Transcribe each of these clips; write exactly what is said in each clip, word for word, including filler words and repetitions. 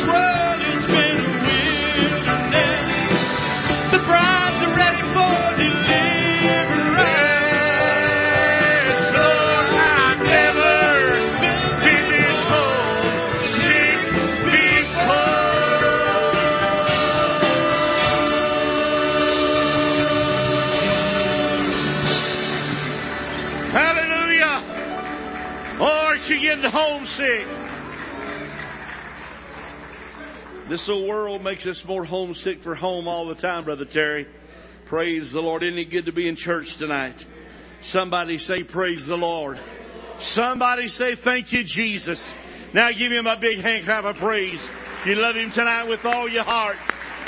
world has been a wilderness. The brides are ready for deliverance. Lord, I've never been this homesick before. Hallelujah. Or she getting homesick. This old world makes us more homesick for home all the time, Brother Terry. Praise the Lord. Isn't it good to be in church tonight? Somebody say, praise the Lord. Somebody say, thank you, Jesus. Now give him a big hand clap of praise. You love him tonight with all your heart.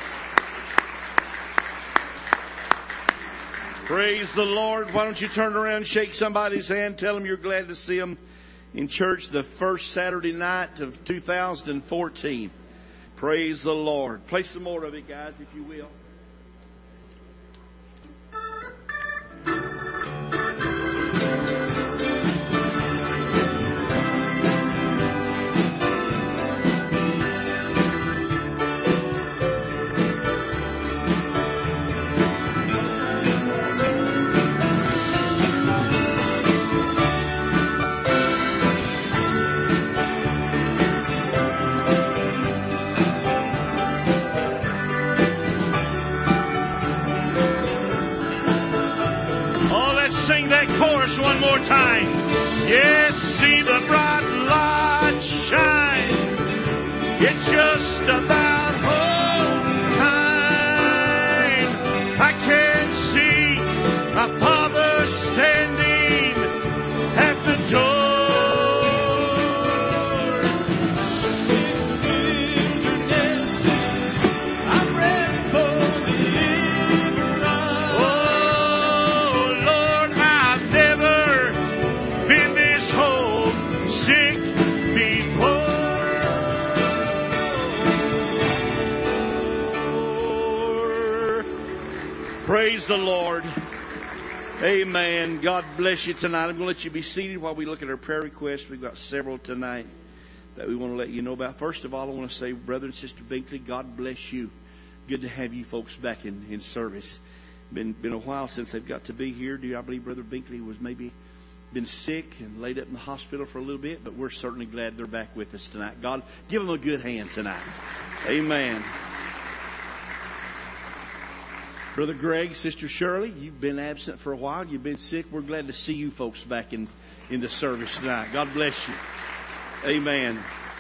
Praise the Lord. Why don't you turn around and shake somebody's hand. Tell them you're glad to see them in church the first Saturday night of two thousand fourteen. Praise the Lord. Play some more of it, guys, if you will. Sing that chorus one more time. Yes, see the bright light shine. It's just about home time. I can see my Father standing at the door. I'm ready for deliverance. Oh, Lord, I've never been this homesick before. Praise the Lord. Amen. God bless you tonight. I'm going to let you be seated while we look at our prayer requests. We've got several tonight that we want to let you know about. First of all, I want to say, Brother and Sister Binkley, God bless you. Good to have you folks back in, in service. Been been a while since they've got to be here. Do I believe Brother Binkley was maybe been sick and laid up in the hospital for a little bit, but we're certainly glad they're back with us tonight. God, give them a good hand tonight. Amen. Brother Greg, Sister Shirley, you've been absent for a while. You've been sick. We're glad to see you folks back in, in the service tonight. God bless you. Amen.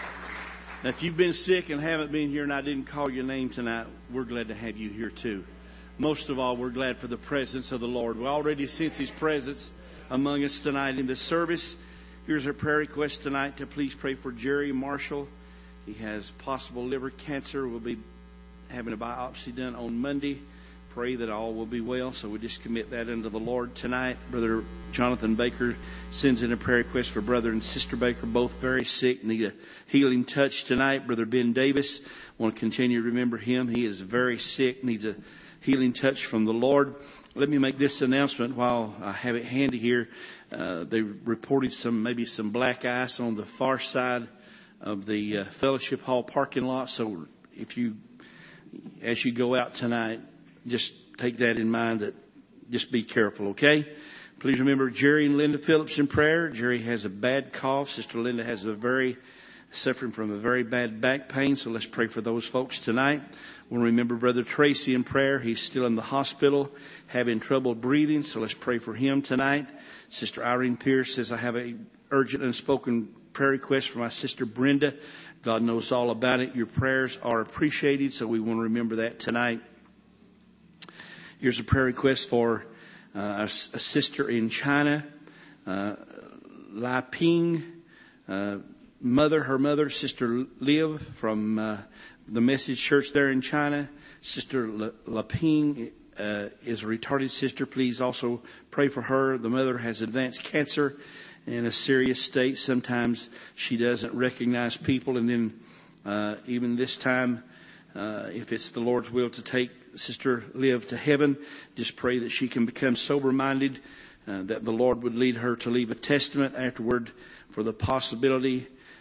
Now, if you've been sick and haven't been here and I didn't call your name tonight, we're glad to have you here too. Most of all, we're glad for the presence of the Lord. We already sense His presence among us tonight in this service. Here's our prayer request tonight to please pray for Jerry Marshall. He has possible liver cancer. We'll be having a biopsy done on Monday. Pray that all will be well. So we just commit that unto the Lord tonight. Brother Jonathan Baker sends in a prayer request for Brother and Sister Baker, both very sick, need a healing touch tonight. Brother Ben Davis, want to continue to remember him. He is very sick, needs a healing touch from the Lord. Let me make this announcement while I have it handy here. Uh, they reported some, maybe some black ice on the far side of the uh, Fellowship Hall parking lot. So if you, as you go out tonight, just take that in mind, that just be careful, okay? Please remember Jerry and Linda Phillips in prayer. Jerry has a bad cough. Sister Linda has a very, suffering from a very bad back pain. So let's pray for those folks tonight. We'll remember Brother Tracy in prayer. He's still in the hospital, having trouble breathing. So let's pray for him tonight. Sister Irene Pierce says, I have a urgent unspoken prayer request for my sister Brenda. God knows all about it. Your prayers are appreciated. So we want to remember that tonight. Here's a prayer request for uh, a, a sister in China, uh, Lai Ping, uh, mother, her mother, Sister Liv from uh, the Message Church there in China. Sister Lai Ping uh, is a retarded sister. Please also pray for her. The mother has advanced cancer in a serious state. Sometimes she doesn't recognize people, and then uh, even this time, Uh, if it's the Lord's will to take Sister Liv to heaven, just pray that she can become sober-minded, uh, that the Lord would lead her to leave a testament afterward for the possibility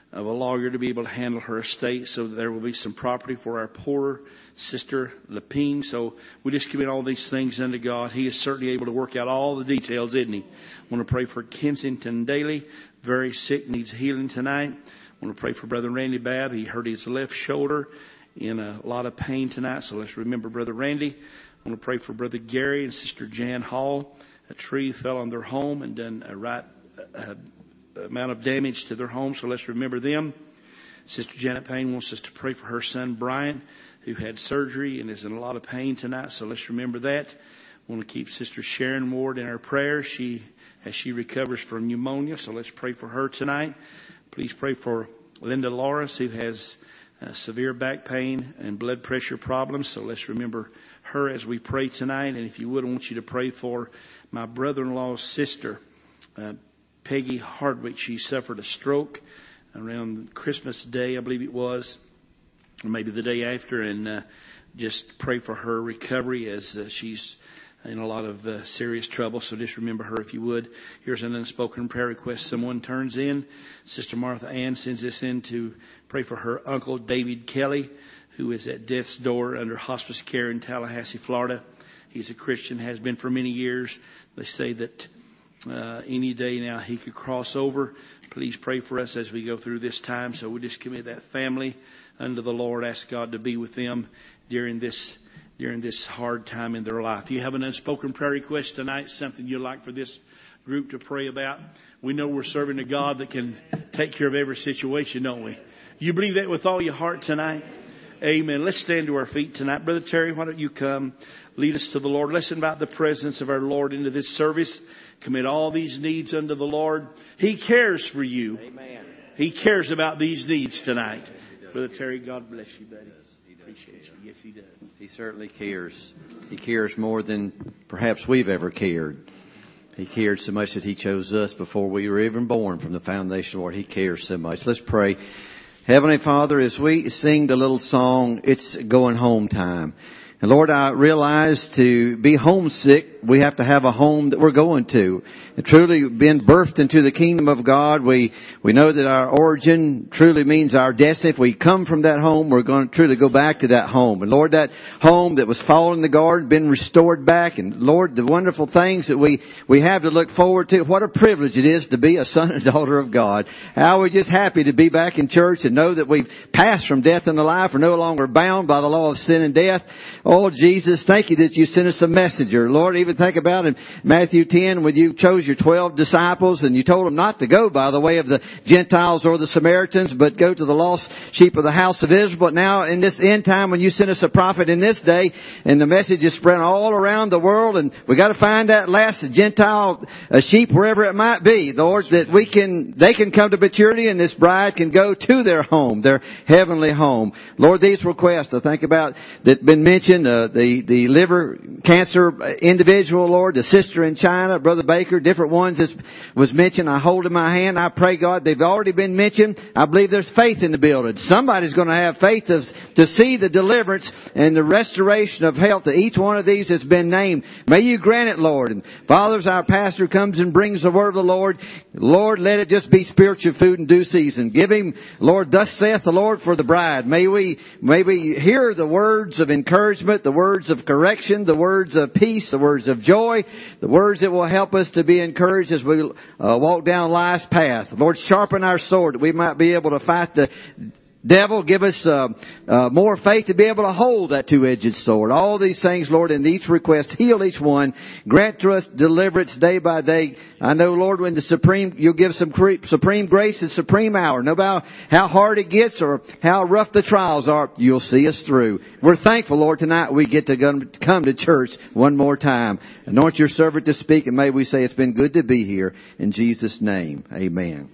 of a lawyer to be able to handle her estate so that there will be some property for our poorer sister Lepine. So we just commit all these things unto God. He is certainly able to work out all the details, isn't he? I want to pray for Kensington Daly, very sick, needs healing tonight. I want to pray for Brother Randy Babb. He hurt his left shoulder, in a lot of pain tonight. So let's remember Brother Randy. I want to pray for Brother Gary and Sister Jan Hall. A tree fell on their home and done a right uh, amount of damage to their home. So let's remember them. Sister Janet Payne wants us to pray for her son Brian, who had surgery and is in a lot of pain tonight. So let's remember that. I want to keep Sister Sharon Ward in our prayers. She, as she recovers from pneumonia. So let's pray for her tonight. Please pray for Linda Lawrence, who has Uh, severe back pain and blood pressure problems. So let's remember her as we pray tonight. And if you would, I want you to pray for my brother-in-law's sister, uh, Peggy Hardwick. She suffered a stroke around Christmas Day, I believe it was, or maybe the day after. And uh, just pray for her recovery as uh, she's in a lot of uh, serious trouble. So just remember her if you would. Here's an unspoken prayer request someone turns in. Sister Martha Ann sends this in to pray for her uncle David Kelly, who is at death's door under hospice care in Tallahassee, Florida. He's a Christian, has been for many years. They say that uh, any day now he could cross over. Please pray for us as we go through this time. So we just commit that family unto the Lord. Ask God to be with them during this during this hard time in their life. You have an unspoken prayer request tonight, something you'd like for this group to pray about. We know we're serving a God that can take care of every situation, don't we? You believe that with all your heart tonight? Amen. Let's stand to our feet tonight. Brother Terry, why don't you come lead us to the Lord? Let's invite the presence of our Lord into this service. Commit all these needs unto the Lord. He cares for you. Amen. He cares about these needs tonight. Brother Terry, God bless you, buddy. Appreciate you. Yes, he does. He certainly cares. He cares more than perhaps we've ever cared. He cared so much that he chose us before we were even born from the foundation of the world. He cares so much. Let's pray. Heavenly Father, as we sing the little song, it's going home time. And Lord, I realize to be homesick, we have to have a home that we're going to. And truly being birthed into the kingdom of God, we, we know that our origin truly means our destiny. If we come from that home, we're going to truly go back to that home. And Lord, that home that was fallen in the garden, been restored back. And Lord, the wonderful things that we, we have to look forward to. What a privilege it is to be a son and daughter of God. How we're just happy to be back in church and know that we've passed from death into life. We're no longer bound by the law of sin and death. Oh, Jesus, thank you that you sent us a messenger. Lord, even think about in Matthew ten when you chose your twelve disciples and you told them not to go by the way of the Gentiles or the Samaritans, but go to the lost sheep of the house of Israel. But now in this end time when you sent us a prophet in this day and the message is spread all around the world and we got to find that last Gentile uh, sheep wherever it might be, Lord, that we can, they can come to maturity and this bride can go to their home, their heavenly home. Lord, these requests I think about that been mentioned, uh, the, the liver cancer individual, Lord, the sister in China, Brother Baker, different ones that was mentioned. I hold in my hand. I pray, God, they've already been mentioned. I believe there's faith in the building. Somebody's going to have faith of, to see the deliverance and the restoration of health to each one of these that's been named. May you grant it, Lord. And Father, as our pastor comes and brings the word of the Lord, Lord, let it just be spiritual food in due season. Give him, Lord, thus saith the Lord for the bride. May we, may we hear the words of encouragement, the words of correction, the words of peace, the words of joy, the words that will help us to be encouraged as we uh, walk down life's path. Lord, sharpen our sword that we might be able to fight the devil. Give us uh, uh, more faith to be able to hold that two-edged sword. All these things, Lord, in each request, heal each one. Grant to us deliverance day by day. I know, Lord, when the supreme, you'll give some cre- supreme grace and supreme hour. No matter how hard it gets or how rough the trials are, you'll see us through. We're thankful, Lord, tonight we get to come to church one more time. Anoint your servant to speak, and may we say it's been good to be here. In Jesus' name, amen.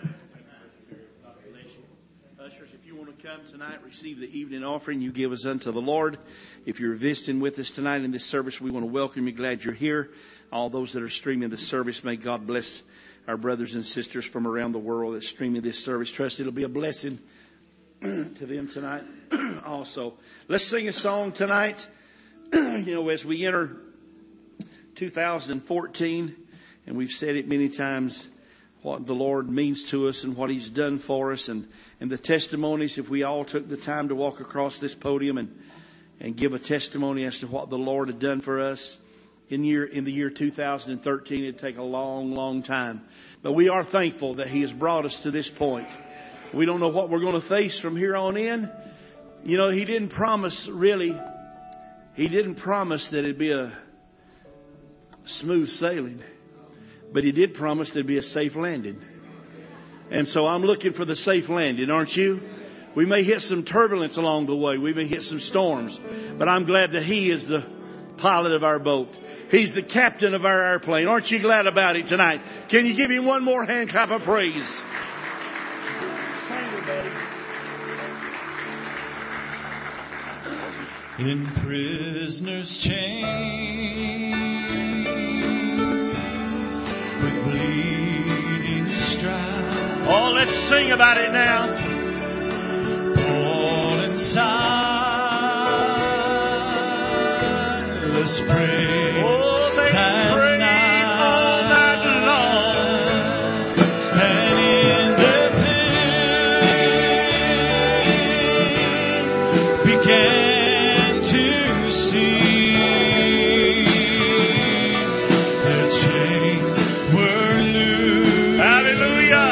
Tonight, receive the evening offering you give us unto the Lord. If you're visiting with us tonight in this service, we want to welcome you. Glad you're here. All those that are streaming the service, may God bless our brothers and sisters from around the world that's streaming this service. Trust it'll be a blessing to them tonight. Also, let's sing a song tonight. You know, as we enter two thousand fourteen, and we've said it many times what the Lord means to us and what He's done for us, and, and the testimonies. If we all took the time to walk across this podium and, and give a testimony as to what the Lord had done for us in year in the year two thousand thirteen, it'd take a long, long time. But we are thankful that He has brought us to this point. We don't know what we're going to face from here on in. You know, He didn't promise really. He didn't promise that it'd be a smooth sailing, but He did promise there'd be a safe landing. And so I'm looking for the safe landing, aren't you? We may hit some turbulence along the way. We may hit some storms, but I'm glad that He is the pilot of our boat. He's the captain of our airplane. Aren't you glad about it tonight? Can you give Him one more hand clap of praise? In prisoner's chains, with bleeding stripes. Oh, let's sing about it now. Paul and Silas prayed. Oh, they prayed all night long. And in the pen began to see their chains were loose. Hallelujah.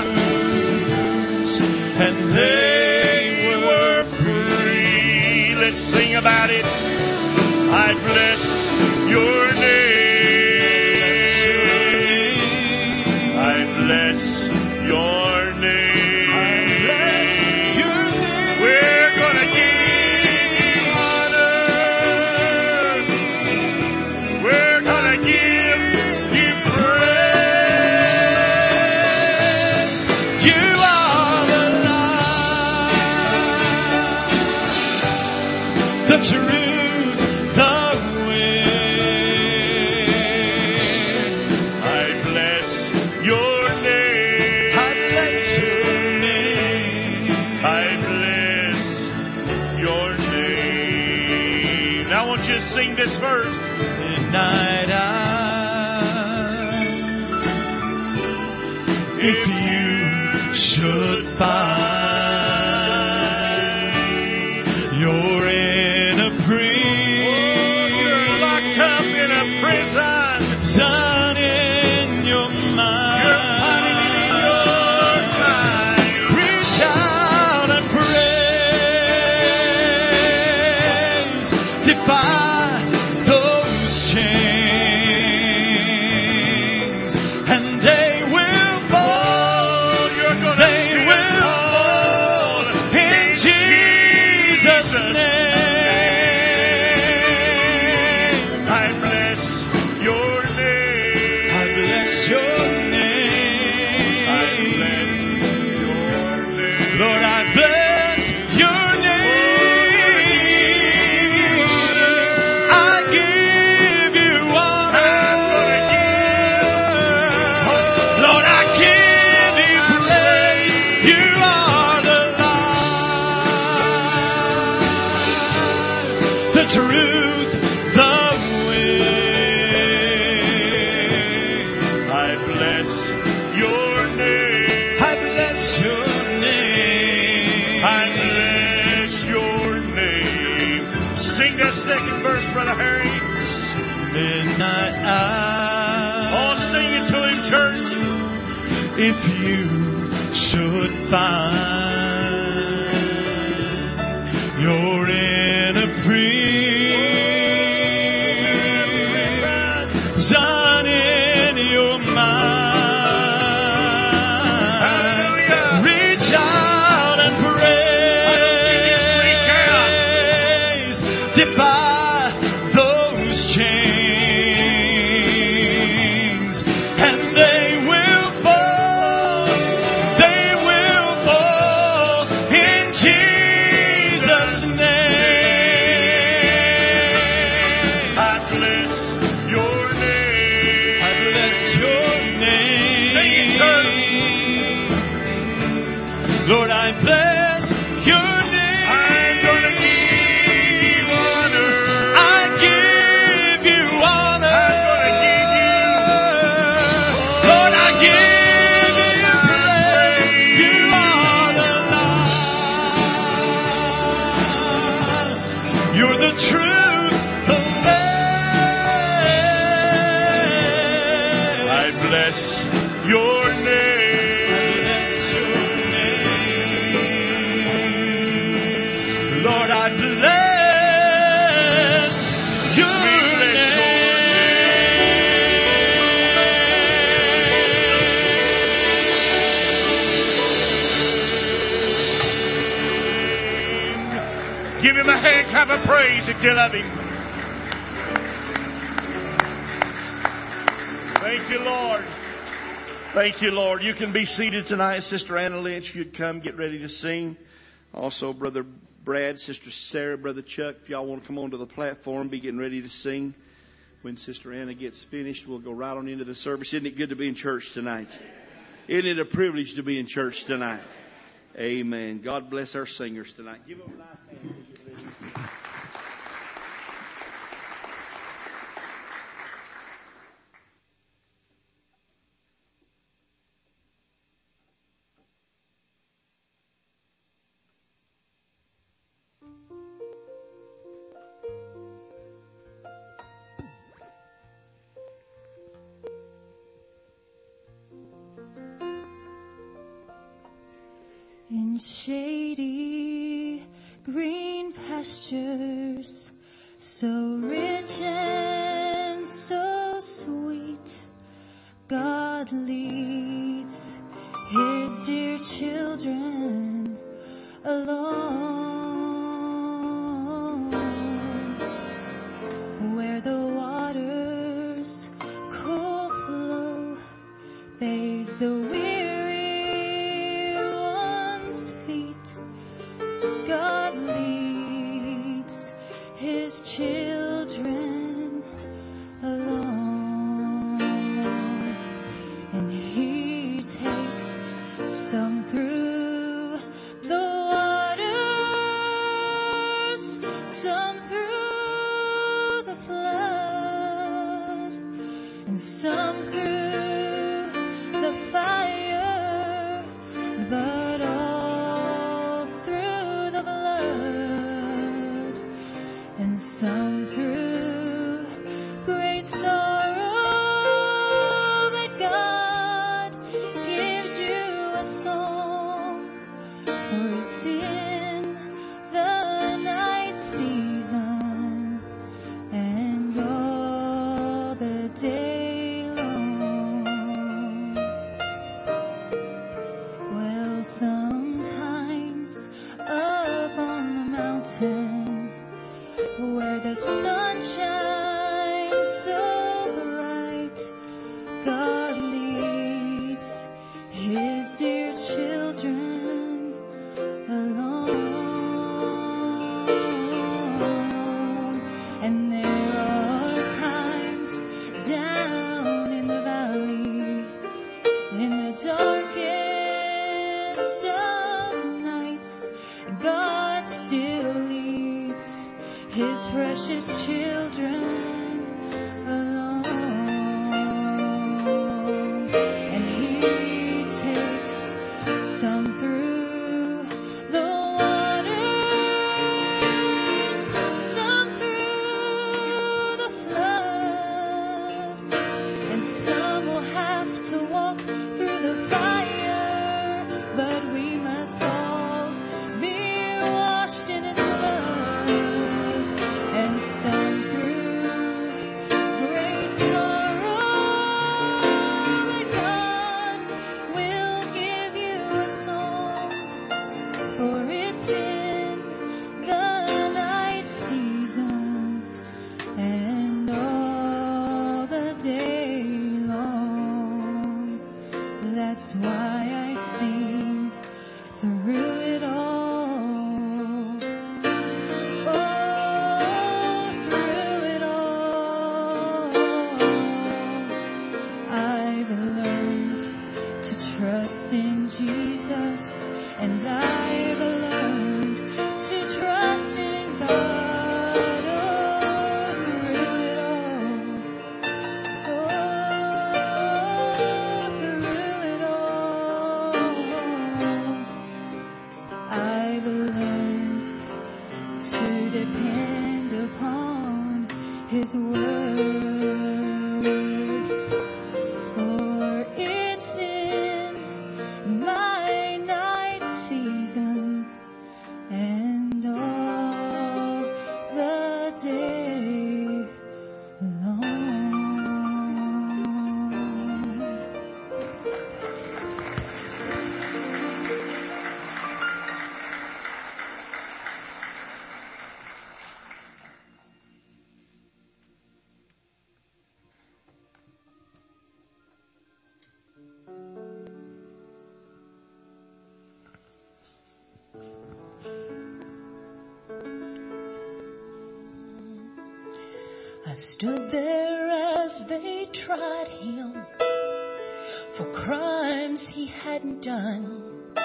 And they were free. Let's sing about it. I bless your name. I bless your name. I bless your name. We're gonna give you honor. We're gonna give you praise. You are the light, the truth, the way. I bless your name. I bless your name. I bless your name. Now I want you to sing this verse. Midnight hour, if you should find you're in a You're locked up in a prison. prison in your mind, You're fighting in your mind. reach out and praise, defy those chains, and they will fall. You're gonna They see it will fall in Jesus' name. I bless your name. I bless your name. I bless your name. Lord, I bless your name. I give you honor. Lord, I give you praise. You are the light, the truth, the way. I bless your name. I bless your name. I bless your name. Sing that second verse, Brother Harry. Midnight hour. Oh, sing it to Him, church. If you should find you're in a prison in your mind, reach out and praise, defy those chains, and they will fall. They will fall in Jesus' name. the truth, the way. I bless your name. I bless your name. Lord, I bless your name. Give him a hand clap of praise if you love him. Thank you, Lord. Thank you, Lord. You can be seated tonight. Sister Anna Lynch, if you'd come, get ready to sing. Also, Brother Brad, Sister Sarah, Brother Chuck, if y'all want to come onto the platform, be getting ready to sing. When Sister Anna gets finished, we'll go right on into the service. Isn't it good to be in church tonight? Isn't it a privilege to be in church tonight? Amen. God bless our singers tonight. Give them a nice hand. In shady green pastures, so rich and so sweet, God leads his dear children along, where the waters cool flow, bathes the weary. God leads his children along, and he takes some through the waters, some through the flood, and some through the fire, but all and some through great sorrow, but God gives you a song, for it's in the night season and all the day long. Well, sometimes up on the mountain, where the sun shines so bright, God leads his dear children along. And there are times down in the valley, in the darkest of nights, God still leads his precious children along, and he takes some through the waters, some through the flood, and some will have to walk through the fire, but we must all be washed in his blood. And some through to depend upon His word. For it's in my night season and all the day long. I stood there as they tried him for crimes he hadn't done.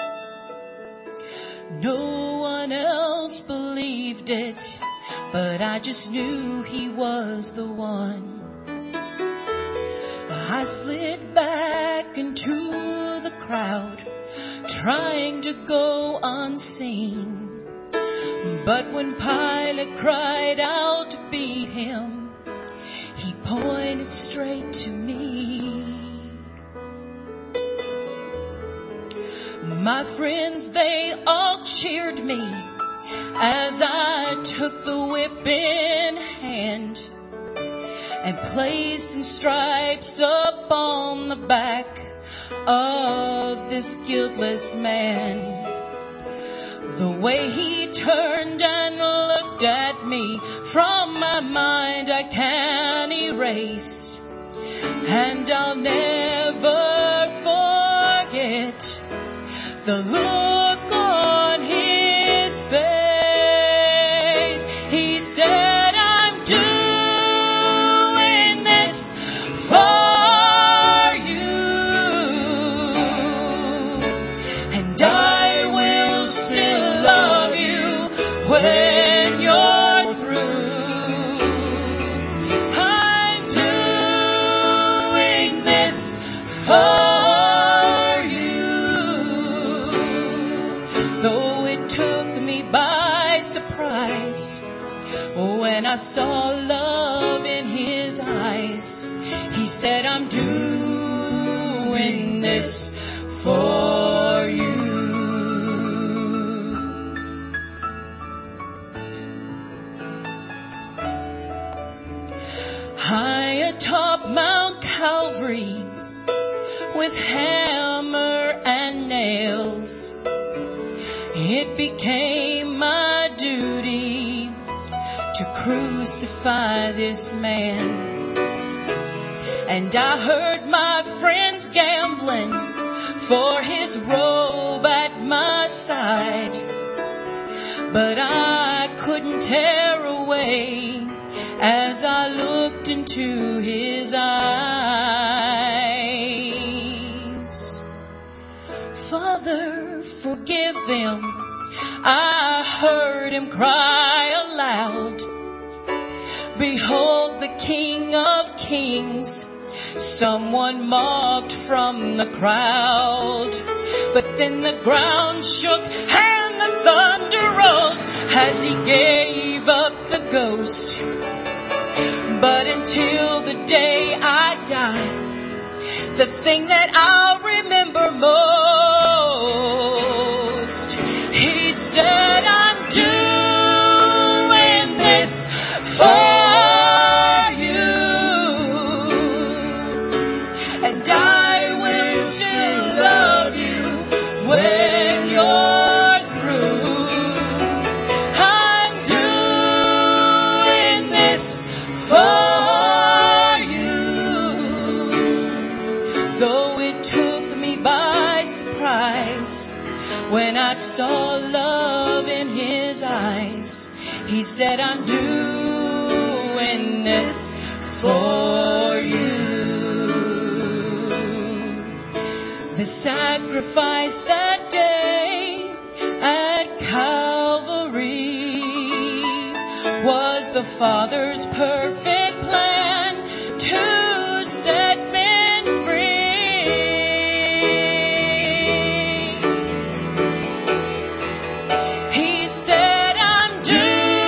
No one else believed it, but I just knew he was the one. I slid back into the crowd, trying to go unseen. But when Pilate cried out to beat him, he pointed straight to me. My friends, they all cheered me as I took the whip in hand and placed some stripes up on the back of this guiltless man. The way he turned and looked at me, from my mind I can't erase. And I'll never forget the look on his face. He said, I'm doing this for you, and I will still love you when you're through. I'm doing this for you. Though it took me by surprise when I saw love in his eyes, he said, I'm doing this for you. High atop Mount Calvary, with hammer and nails, it became my duty to crucify this man. And I heard my friends gambling for his robe at my side, but I couldn't tear away as I looked into his eyes. Father, forgive them, I heard him cry aloud. Behold the King of Kings, someone mocked from the crowd. But then the ground shook and the thunder rolled as he gave up the ghost. But until the day I die, the thing that I'll remember most, he said, I'm doing this for you, and I will still love you when you're through. I'm doing this for you. Though it took me by surprise when I saw love in his eyes, he said, I'm doing this for you. The sacrifice that day at Calvary was the Father's perfect plan to set men free. He said, I'm doing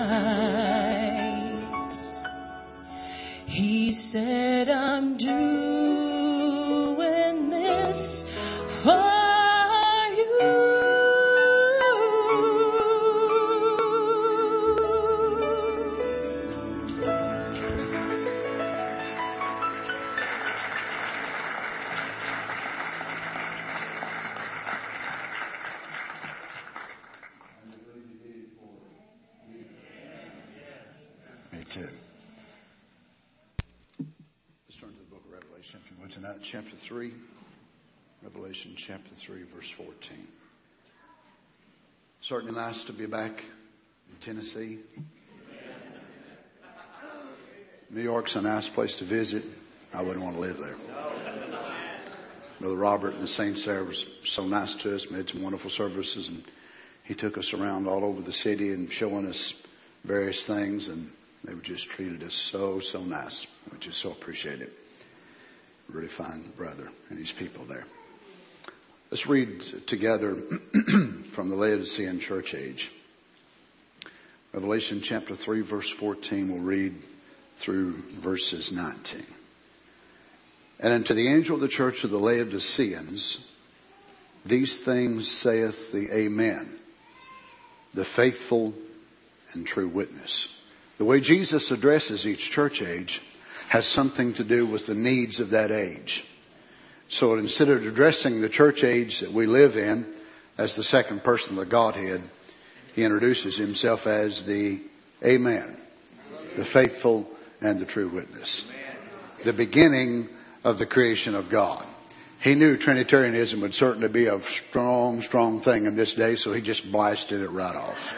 eyes. He said, I'm doing this for Let's turn to the book of Revelation, if you would, tonight, chapter three. Revelation chapter three, verse fourteen. Certainly nice to be back in Tennessee. New York's a nice place to visit. I wouldn't want to live there. Brother Robert and the saints there was so nice to us, made some wonderful services, and he took us around all over the city and showing us various things, and they were just treated us so, so nice. We just so appreciate it. Really fine brother and his people there. Let's read together from the Laodicean church age. Revelation chapter three, verse fourteen. We'll read through verses nineteen. And unto the angel of the church of the Laodiceans, these things saith the Amen, the faithful and true witness. The way Jesus addresses each church age has something to do with the needs of that age. So instead of addressing the church age that we live in as the second person of the Godhead, he introduces himself as the Amen, the faithful and the true witness. The beginning of the creation of God. He knew Trinitarianism would certainly be a strong, strong thing in this day, so he just blasted it right off.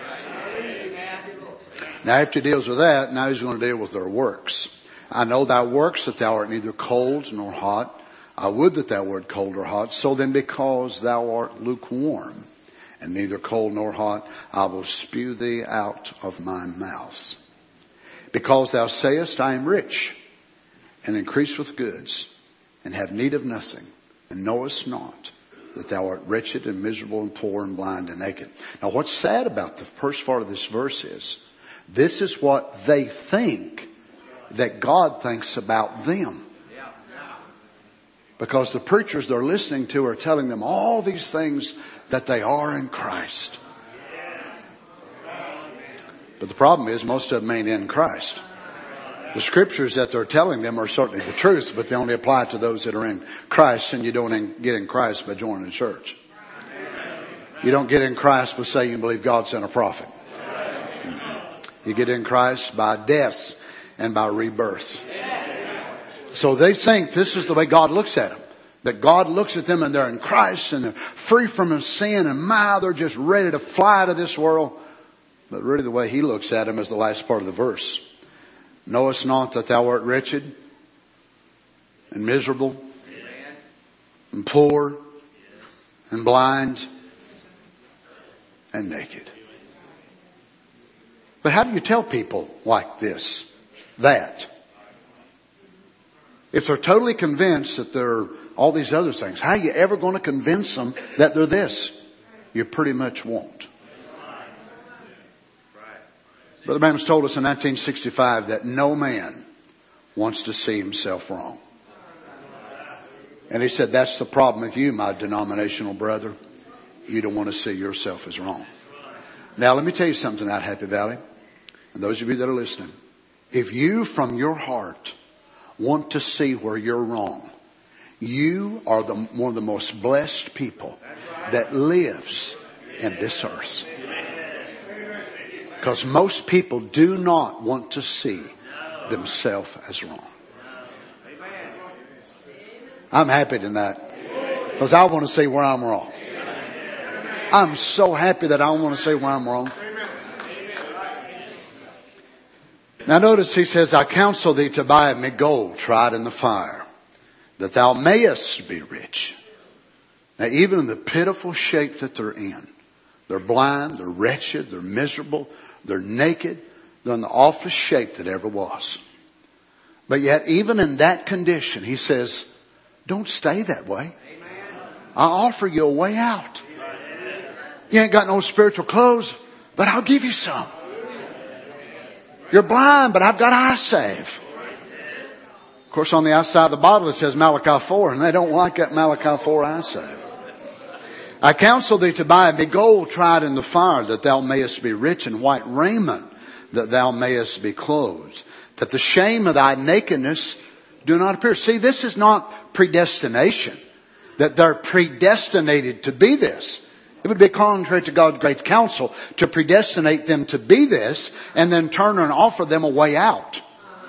Now after he deals with that, now he's going to deal with their works. I know thy works, that thou art neither cold nor hot. I would that thou wert cold or hot. So then because thou art lukewarm, and neither cold nor hot, I will spew thee out of mine mouth. Because thou sayest, I am rich, and increase with goods, and have need of nothing, and knowest not that thou art wretched and miserable and poor and blind and naked. Now what's sad about the first part of this verse is, this is what they think that God thinks about them. Because the preachers they're listening to are telling them all these things that they are in Christ. But the problem is most of them ain't in Christ. The scriptures that they're telling them are certainly the truth, but they only apply to those that are in Christ, and you don't get in Christ by joining the church. You don't get in Christ by saying you believe God sent a prophet. You get in Christ by death and by rebirth. So they think this is the way God looks at them. That God looks at them and they're in Christ and they're free from sin, and my, they're just ready to fly to this world. But really the way he looks at them is the last part of the verse. Knowest not that thou art wretched and miserable and poor and blind and naked. But how do you tell people like this, that? If they're totally convinced that they're all these other things, how are you ever going to convince them that they're this? You pretty much won't. Brother Branham's told us in nineteen sixty-five that no man wants to see himself wrong. And he said, that's the problem with you, my denominational brother. You don't want to see yourself as wrong. Now let me tell you something about Happy Valley. And those of you that are listening. If you from your heart want to see where you're wrong, you are the, one of the most blessed people that lives in this earth. Because most people do not want to see themselves as wrong. I'm happy tonight because I want to see where I'm wrong. I'm so happy that I want to see where I'm wrong. Now notice he says, I counsel thee to buy of me gold tried in the fire, that thou mayest be rich. Now even in the pitiful shape that they're in, they're blind, they're wretched, they're miserable, they're naked, they're in the awfulest shape that ever was. But yet even in that condition, he says, don't stay that way. I offer you a way out. You ain't got no spiritual clothes, but I'll give you some. You're blind, but I've got eye salve. Of course, on the outside of the bottle it says Malachi four, and they don't like that Malachi four eye salve. I counsel thee to buy of me gold tried in the fire, that thou mayest be rich, and white raiment, that thou mayest be clothed, that the shame of thy nakedness do not appear. See, this is not predestination, that they're predestinated to be this. It would be contrary to God's great counsel to predestinate them to be this and then turn and offer them a way out.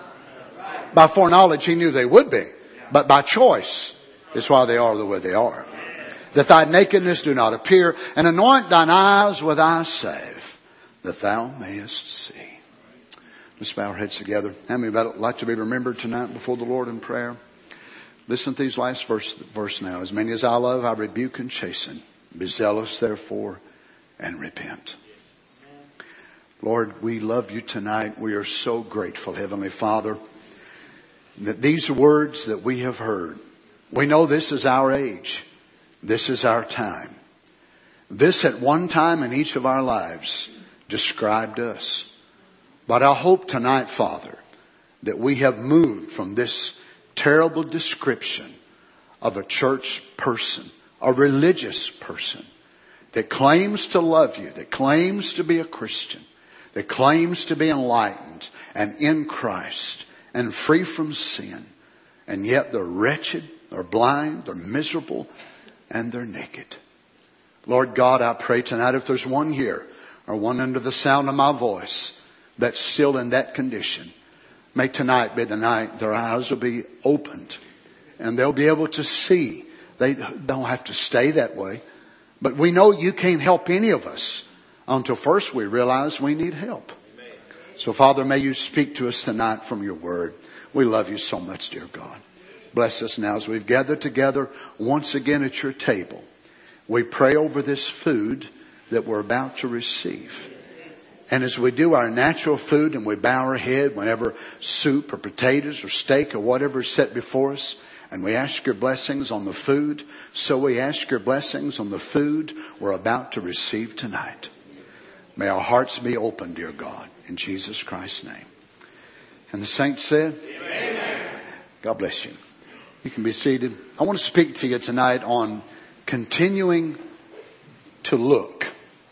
By foreknowledge he knew they would be, but by choice is why they are the way they are. That thy nakedness do not appear, and anoint thine eyes with eye salve, that thou mayest see. Let's bow our heads together. How many would like to be remembered tonight before the Lord in prayer? Listen to these last verse, verse now. As many as I love, I rebuke and chasten. Be zealous, therefore, and repent. Lord, we love you tonight. We are so grateful, Heavenly Father, that these words that we have heard, we know this is our age. This is our time. This at one time in each of our lives described us. But I hope tonight, Father, that we have moved from this terrible description of a church person, a religious person that claims to love you, that claims to be a Christian, that claims to be enlightened and in Christ and free from sin. And yet they're wretched, they're blind, they're miserable, and they're naked. Lord God, I pray tonight if there's one here or one under the sound of my voice that's still in that condition, may tonight be the night their eyes will be opened and they'll be able to see. They don't have to stay that way. But we know you can't help any of us until first we realize we need help. So Father, may you speak to us tonight from your word. We love you so much, dear God. Bless us now as we've gathered together once again at your table. We pray over this food that we're about to receive. And as we do our natural food and we bow our head whenever soup or potatoes or steak or whatever is set before us, and we ask your blessings on the food, so we ask your blessings on the food we're about to receive tonight. May our hearts be open, dear God, in Jesus Christ's name. And the saints said, Amen. God bless you. You can be seated. I want to speak to you tonight on continuing to look.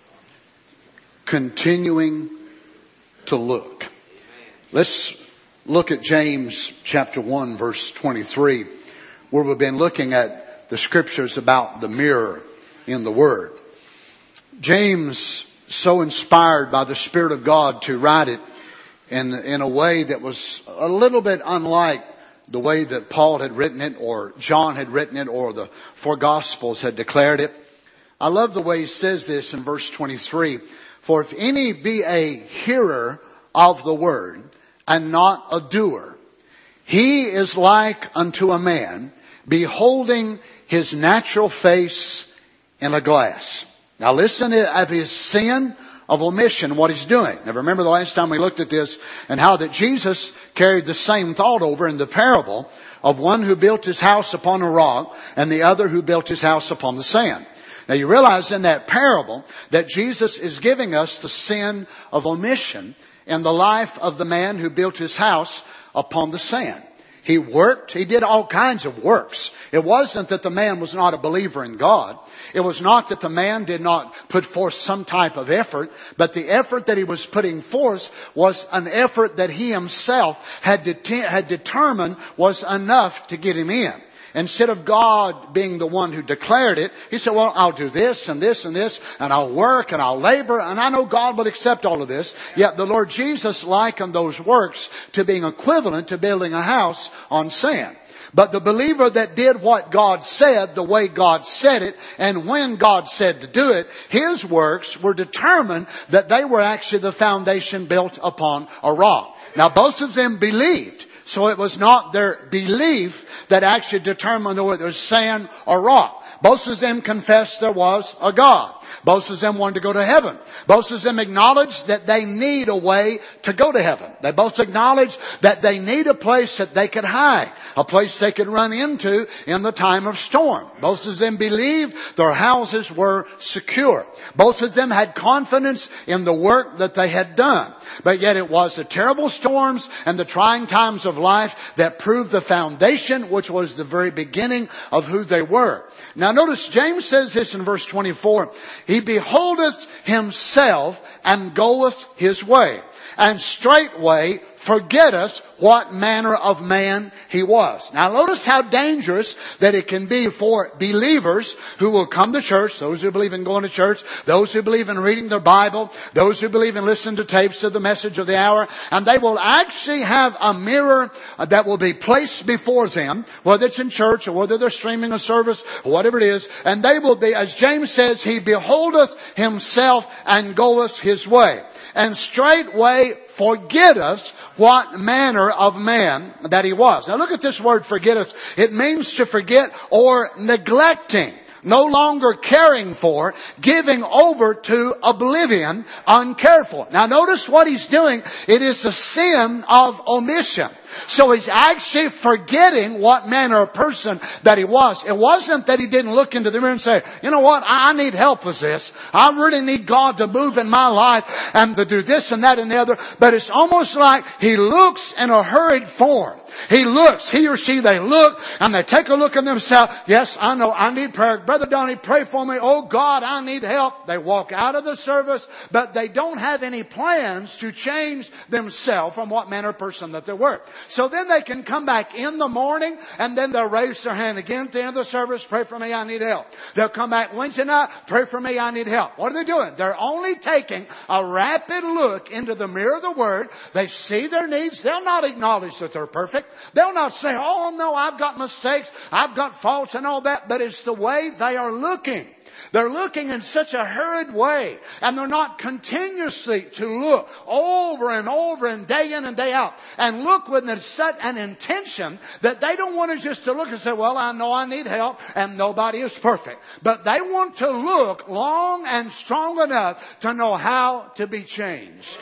Continuing to look. Let's look at James chapter one verse twenty-three, where we've been looking at the scriptures about the mirror in the Word. James, so inspired by the Spirit of God to write it in, in a way that was a little bit unlike the way that Paul had written it or John had written it or the four Gospels had declared it. I love the way he says this in verse twenty-three. For if any be a hearer of the word and not a doer, he is like unto a man beholding his natural face in a glass. Now listen of his sin of omission, what he's doing. Now remember the last time we looked at this and how that Jesus carried the same thought over in the parable of one who built his house upon a rock and the other who built his house upon the sand. Now you realize in that parable that Jesus is giving us the sin of omission in the life of the man who built his house upon the sand. He worked. He did all kinds of works. It wasn't that the man was not a believer in God. It was not that the man did not put forth some type of effort, but the effort that he was putting forth was an effort that he himself had, det- had determined was enough to get him in. Instead of God being the one who declared it, he said, well, I'll do this and this and this, and I'll work and I'll labor, and I know God will accept all of this. Yet the Lord Jesus likened those works to being equivalent to building a house on sand. But the believer that did what God said, the way God said it, and when God said to do it, his works were determined that they were actually the foundation built upon a rock. Now both of them believed. So it was not their belief that actually determined whether it was sand or rock. Both of them confessed there was a God. Both of them wanted to go to heaven. Both of them acknowledged that they need a way to go to heaven. They both acknowledged that they need a place that they could hide, a place they could run into in the time of storm. Both of them believed their houses were secure. Both of them had confidence in the work that they had done. But yet it was the terrible storms and the trying times of life that proved the foundation, which was the very beginning of who they were. Now notice James says this in verse twenty-four. He beholdeth himself and goeth his way, and straightway forgetteth what manner of man he was. Now notice how dangerous that it can be for believers who will come to church, those who believe in going to church, those who believe in reading their Bible, those who believe in listening to tapes of the message of the hour, and they will actually have a mirror that will be placed before them, whether it's in church or whether they're streaming a service or whatever it is, and they will be, as James says, he beholdeth himself and goeth his way, and straightway forgetteth what manner of man that he was. Now look at this word forgetteth. It means to forget or neglecting, no longer caring for, giving over to oblivion, uncared for. Now notice what he's doing. It is the sin of omission. So he's actually forgetting what manner of person that he was. It wasn't that he didn't look into the mirror and say, you know what, I need help with this. I really need God to move in my life and to do this and that and the other. But it's almost like he looks in a hurried form. He looks, he or she, they look and they take a look at themselves. Yes, I know, I need prayer. Brother Donnie, pray for me. Oh God, I need help. They walk out of the service, but they don't have any plans to change themselves from what manner of person that they were. So then they can come back in the morning and then they'll raise their hand again at the end of the service. Pray for me, I need help. They'll come back Wednesday night. Pray for me, I need help. What are they doing? They're only taking a rapid look into the mirror of the Word. They see their needs. They'll not acknowledge that they're perfect. They'll not say, oh no, I've got mistakes. I've got faults and all that. But it's the way they are looking. They're looking in such a hurried way, and they're not continuously to look over and over and day in and day out and look with such an intention that they don't want to just to look and say, well, I know I need help and nobody is perfect. But they want to look long and strong enough to know how to be changed.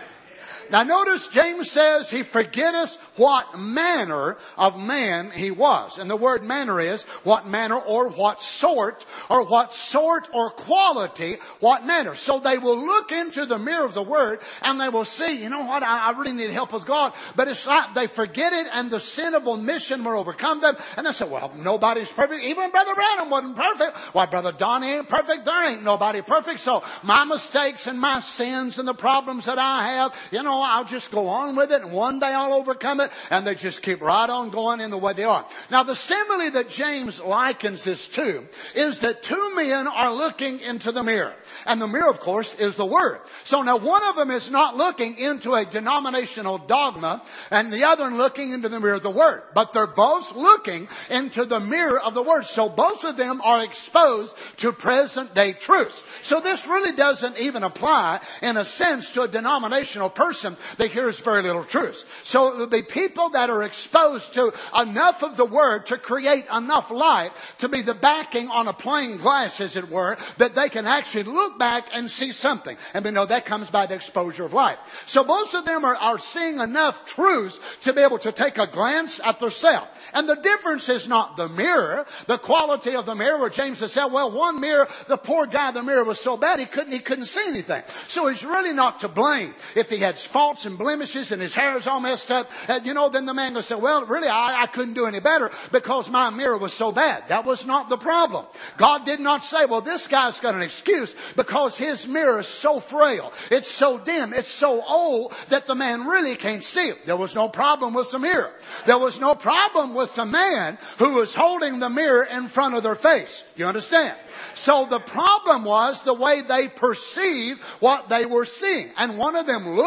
Now notice James says he forgetteth what manner of man he was. And the word manner is what manner or what sort or what sort or quality, what manner. So they will look into the mirror of the Word and they will see, you know what, I, I really need help with God. But it's like they forget it and the sin of omission will overcome them. And they say, well, nobody's perfect. Even Brother Branham wasn't perfect. Why, Brother Donnie ain't perfect. There ain't nobody perfect. So my mistakes and my sins and the problems that I have, you know, I'll just go on with it and one day I'll overcome it, and they just keep right on going in the way they are. Now the simile that James likens this to is that two men are looking into the mirror, and the mirror of course is the Word. So now one of them is not looking into a denominational dogma and the other looking into the mirror of the Word, but they're both looking into the mirror of the Word. So both of them are exposed to present day truths. So this really doesn't even apply in a sense to a denominational person that hears very little truth. So it will be people that are exposed to enough of the Word to create enough light to be the backing on a plain glass, as it were, that they can actually look back and see something. And we know that comes by the exposure of light. So both of them are, are seeing enough truth to be able to take a glance at themselves. And the difference is not the mirror, the quality of the mirror, where James has said, well, one mirror, the poor guy, the mirror was so bad he couldn't, he couldn't see anything. So he's really not to blame if he had faults and blemishes and his hair is all messed up. And, you know, then the man will say, well, really, I, I couldn't do any better because my mirror was so bad. That was not the problem. God did not say, well, this guy's got an excuse because his mirror is so frail. It's so dim. It's so old that the man really can't see it. There was no problem with the mirror. There was no problem with the man who was holding the mirror in front of their face. You understand? So the problem was the way they perceived what they were seeing. And one of them looked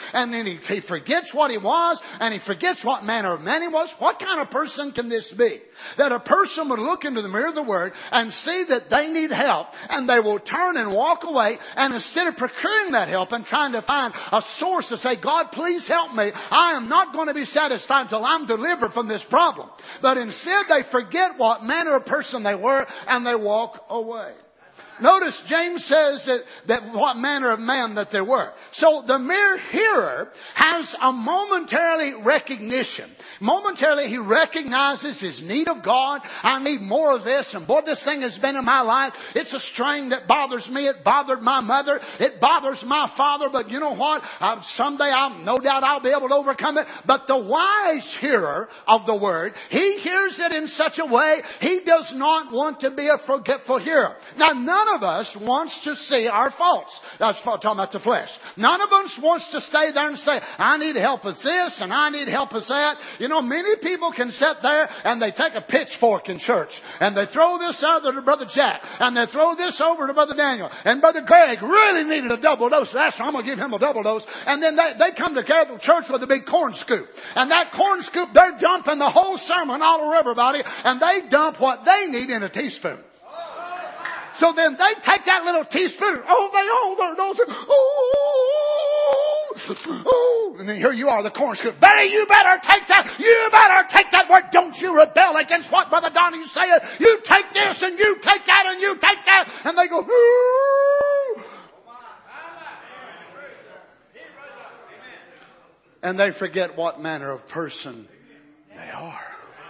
and then he, he forgets what he was, and he forgets what manner of man he was. What kind of person can this be? That a person would look into the mirror of the Word and see that they need help, and they will turn and walk away, and instead of procuring that help and trying to find a source to say, God, please help me, I am not going to be satisfied until I'm delivered from this problem. But instead they forget what manner of person they were, and they walk away. Notice James says that, that what manner of man that they were. So the mere hearer has a momentarily recognition. Momentarily he recognizes his need of God. I need more of this. And boy, this thing has been in my life. It's a strain that bothers me. It bothered my mother. It bothers my father. But you know what? Uh, someday I'll, no doubt I'll be able to overcome it. But the wise hearer of the Word, he hears it in such a way, he does not want to be a forgetful hearer. Now, none of us wants to see our faults. That's talking about the flesh. None of us wants to stay there and say, I need help with this and I need help with that. You know, many people can sit there and they take a pitchfork in church and they throw this over to Brother Jack and they throw this over to Brother Daniel, and Brother Greg really needed a double dose. That's why I'm going to give him a double dose. And then they, they come together to church with a big corn scoop, and that corn scoop, they're dumping the whole sermon all over everybody, and they dump what they need in a teaspoon. So then they take that little teaspoon. Oh, they hold their nose. Oh, oh. And then here you are, the corn scoop. Betty, you better take that. You better take that word. Don't you rebel against what Brother Donnie's saying. You take this and you take that and you take that. And they go, ooh. And they forget what manner of person they are.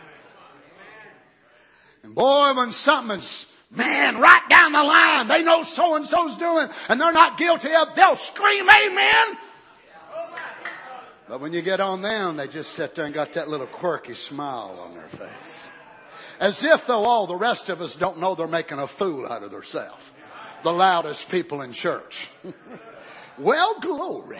And boy, when something's, man, right down the line, they know so-and-so's doing, and they're not guilty of, they'll scream amen. But when you get on them, they just sit there and got that little quirky smile on their face. As if, though, all the rest of us don't know they're making a fool out of themselves. The loudest people in church. Well, glory.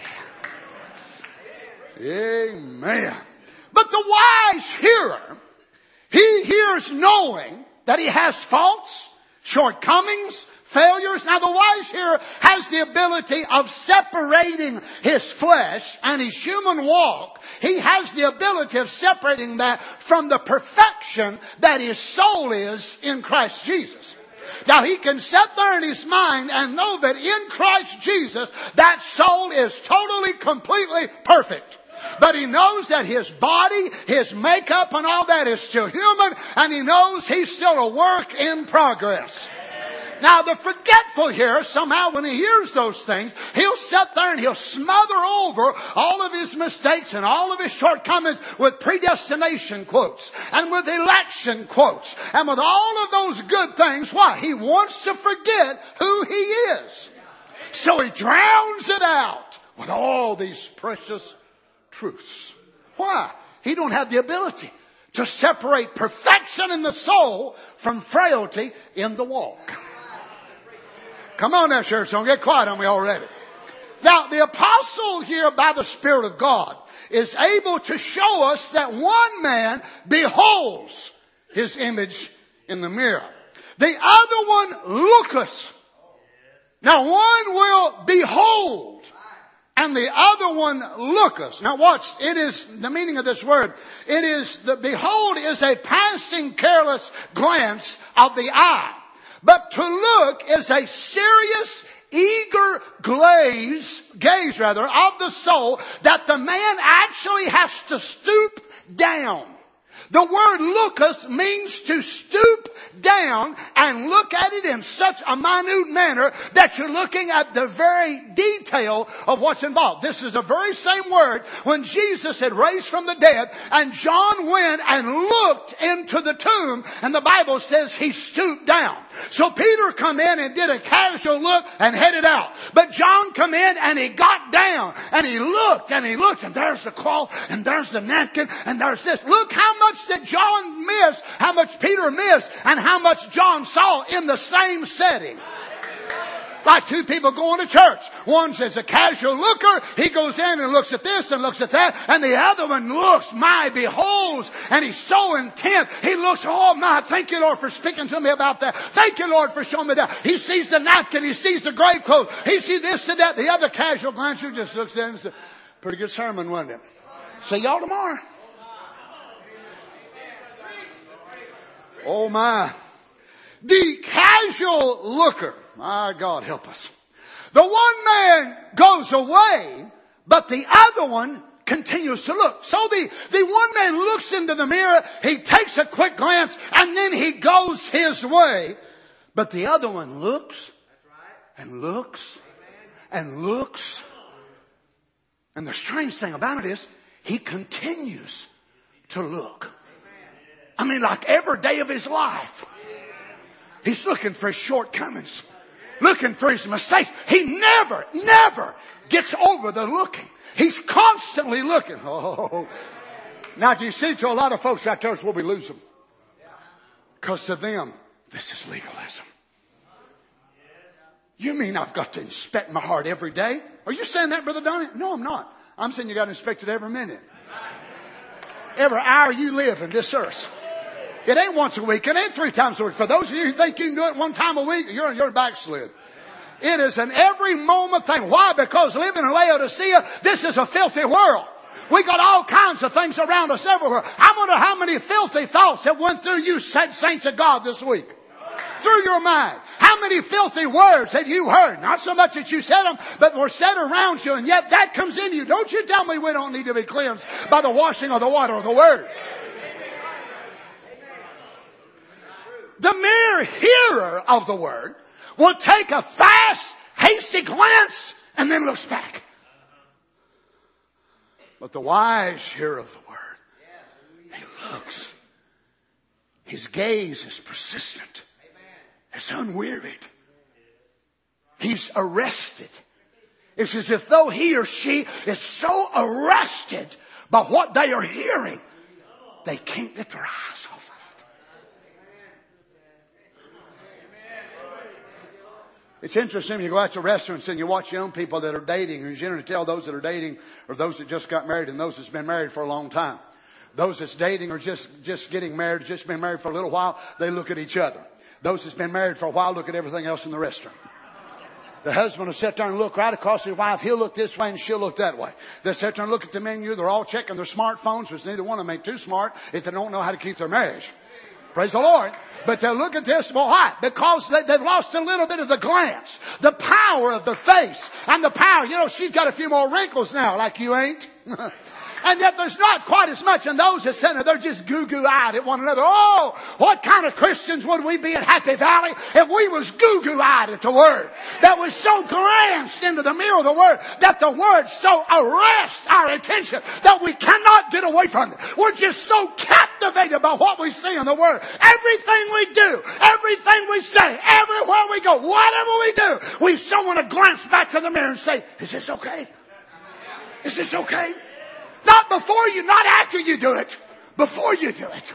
Amen. But the wise hearer, he hears knowing that he has faults, shortcomings, failures. Now the wise hearer has the ability of separating his flesh and his human walk. He has the ability of separating that from the perfection that his soul is in Christ Jesus. Now he can sit there in his mind and know that in Christ Jesus, that soul is totally, completely perfect. But he knows that his body, his makeup and all that is still human, and he knows he's still a work in progress. Now the forgetful hearer, somehow when he hears those things, he'll sit there and he'll smother over all of his mistakes and all of his shortcomings with predestination quotes and with election quotes and with all of those good things. Why? He wants to forget who he is. So he drowns it out with all these precious truths. Why? He don't have the ability to separate perfection in the soul from frailty in the walk. Come on now, church, don't get quiet on me already. Now, the apostle here, by the Spirit of God, is able to show us that one man beholds his image in the mirror. The other one looketh. Now, one will behold, and the other one looketh. Now watch, it is, the meaning of this word, it is, the behold is a passing careless glance of the eye. But to look is a serious, eager glaze, gaze rather, of the soul that the man actually has to stoop down. The word looketh means to stoop down and look at it in such a minute manner that you're looking at the very detail of what's involved. This is the very same word when Jesus had raised from the dead and John went and looked into the tomb, and the Bible says he stooped down. So Peter come in and did a casual look and headed out. But John come in and he got down and he looked and he looked, and there's the cloth and there's the napkin and there's this. Look how much that John missed, how much Peter missed, and how much John saw in the same setting. Like two people going to church. One says a casual looker. He goes in and looks at this and looks at that. And the other one looks, my, beholds. And he's so intent. He looks, oh my, thank you Lord for speaking to me about that. Thank you Lord for showing me that. He sees the napkin. He sees the grave clothes. He sees this and that. The other casual glancer just looks at him and says, Pretty good sermon, wasn't it? See y'all tomorrow. Oh my. The casual looker. My God help us. The one man goes away, but the other one continues to look. So the, the one man looks into the mirror, he takes a quick glance, and then he goes his way. But the other one looks and looks and looks. And the strange thing about it is, he continues to look. I mean, like every day of his life. He's looking for his shortcomings. Looking for his mistakes. He never, never gets over the looking. He's constantly looking. Oh. Now, do you see, to a lot of folks out there, we'll be losing. Because to them, this is legalism. You mean I've got to inspect my heart every day? Are you saying that, Brother Donnie? No, I'm not. I'm saying you got to inspect it every minute. Every hour you live in this earth. It ain't once a week. It ain't three times a week. For those of you who think you can do it one time a week, you're, you're backslid. It is an every moment thing. Why? Because living in Laodicea, this is a filthy world. We got all kinds of things around us everywhere. I wonder how many filthy thoughts have went through you, saints of God, this week. Through your mind. How many filthy words have you heard? Not so much that you said them, but were said around you, and yet that comes in you. Don't you tell me we don't need to be cleansed by the washing of the water of the Word. The mere hearer of the Word will take a fast, hasty glance and then looks back. But the wise hearer of the Word, he looks. His gaze is persistent. It's unwearied. He's arrested. It's as if though he or she is so arrested by what they are hearing, they can't get their eyes off of it. It's interesting when you go out to restaurants and you watch young people that are dating, and you generally tell those that are dating or those that just got married and those that's been married for a long time. Those that's dating or just, just getting married, just been married for a little while, they look at each other. Those that's been married for a while look at everything else in the restaurant. The husband will sit there and look right across his wife. He'll look this way and she'll look that way. They'll sit there and look at the menu. They're all checking their smartphones, which neither one of them ain't too smart if they don't know how to keep their marriage. Praise the Lord. But they'll look at this. Well, why? Because they, they've lost a little bit of the glance. The power of the face. And the power. You know, she's got a few more wrinkles now, like you ain't. And yet there's not quite as much. And those that sit there, they're just goo-goo-eyed at one another. Oh, what kind of Christians would we be at Happy Valley if we was goo-goo-eyed at the Word? That was so glanced into the mirror of the Word that the Word so arrests our attention that we cannot get away from it. We're just so captivated by what we see in the Word. Everything we do, everything we say, everywhere we go, whatever we do, we so want to glance back to the mirror and say, is this okay? Is this okay? Not before you, not after you do it. Before you do it.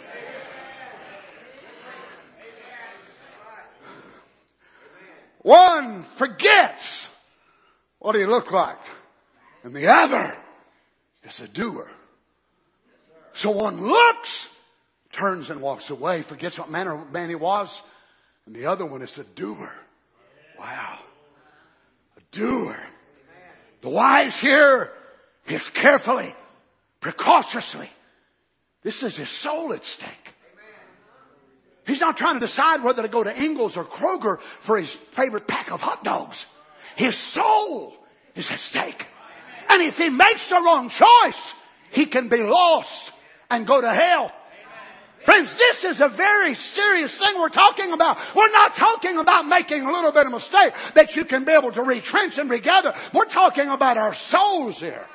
One forgets what he looked like. And the other is a doer. So one looks, turns and walks away, forgets what manner of man he was. And the other one is a doer. Wow. A doer. The wise here is carefully, precautiously. This is his soul at stake. He's not trying to decide whether to go to Ingles or Kroger for his favorite pack of hot dogs. His soul is at stake. And if he makes the wrong choice, he can be lost and go to hell. Friends, this is a very serious thing we're talking about. We're not talking about making a little bit of mistake that you can be able to retrench and regather. We're talking about our souls here.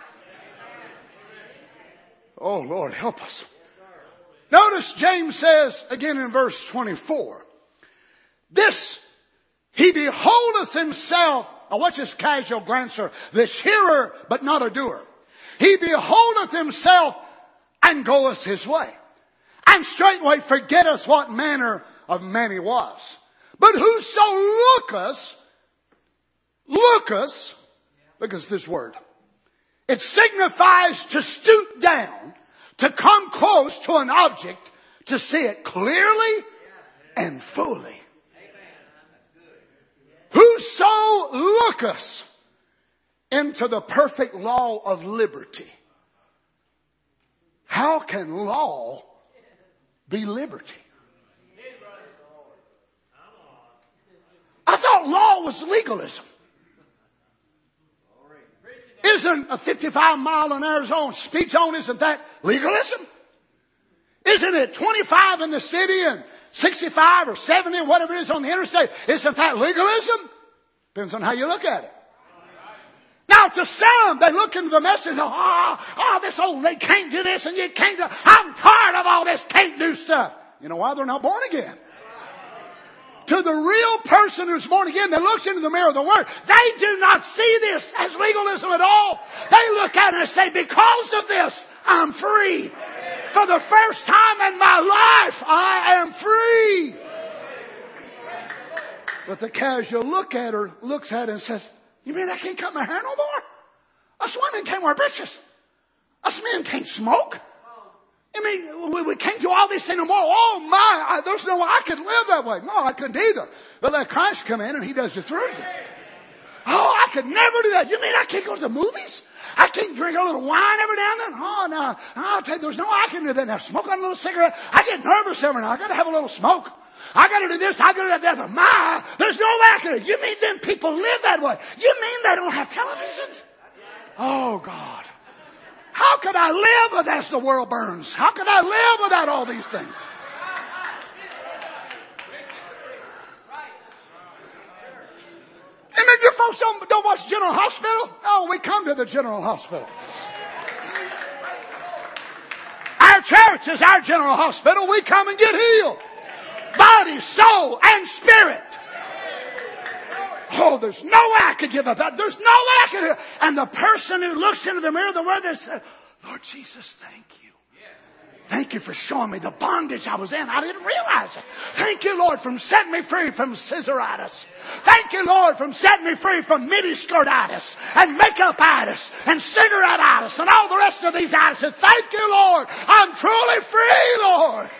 Oh, Lord, help us. Notice James says again in verse twenty-four, this, he beholdeth himself. Now watch this casual glancer. This hearer, but not a doer. He beholdeth himself and goeth his way. And straightway forgetteth what manner of man he was. But whoso looketh, looketh, look at this word. It signifies to stoop down, to come close to an object, to see it clearly and fully. Whoso looketh. into the perfect law of liberty. How can law be liberty? I thought law was legalism. Isn't a fifty-five mile an hour zone speed zone, isn't that legalism? Isn't it twenty-five in the city and sixty-five or seventy, whatever it is on the interstate? Isn't that legalism? Depends on how you look at it. Now to some, they look into the message and oh, oh, this old lady can't do this and you can't do, I'm tired of all this can't do stuff. You know why? They're not born again. To the real person who's born again that looks into the mirror of the Word, they do not see this as legalism at all. They look at it and say, because of this, I'm free. For the first time in my life, I am free. But the casual look at her, looks at it and says, you mean I can't cut my hair no more? Us women can't wear breeches. Us men can't smoke. I mean, we, we can't do all these things no more. Oh my, I, there's no way I could live that way. No, I couldn't either. But let Christ come in and He does it through you. Oh, I could never do that. You mean I can't go to the movies? I can't drink a little wine every now and then? Oh, no. I'll tell you, there's no way I can do that. Now, smoke on a little cigarette. I get nervous every now. I got to have a little smoke. I got to do this. I got to do that. But my, there's no way I can do it. You mean them people live that way? You mean they don't have televisions? Oh, God. How could I live as the world burns? How could I live without all these things? I mean, you folks don't, don't watch General Hospital? Oh, we come to the General Hospital. Our church is our General Hospital. We come and get healed. Body, soul, and spirit. Oh, there's no way I could give up that. There's no way I could. And the person who looks into the mirror of the Word, they say, Lord Jesus, thank you. Thank you for showing me the bondage I was in. I didn't realize it. Thank you, Lord, from setting me free from scissoritis. Thank you, Lord, from setting me free from miniskirtitis and makeupitis and cigarettitis and all the rest of these itises. Thank you, Lord. I'm truly free, Lord.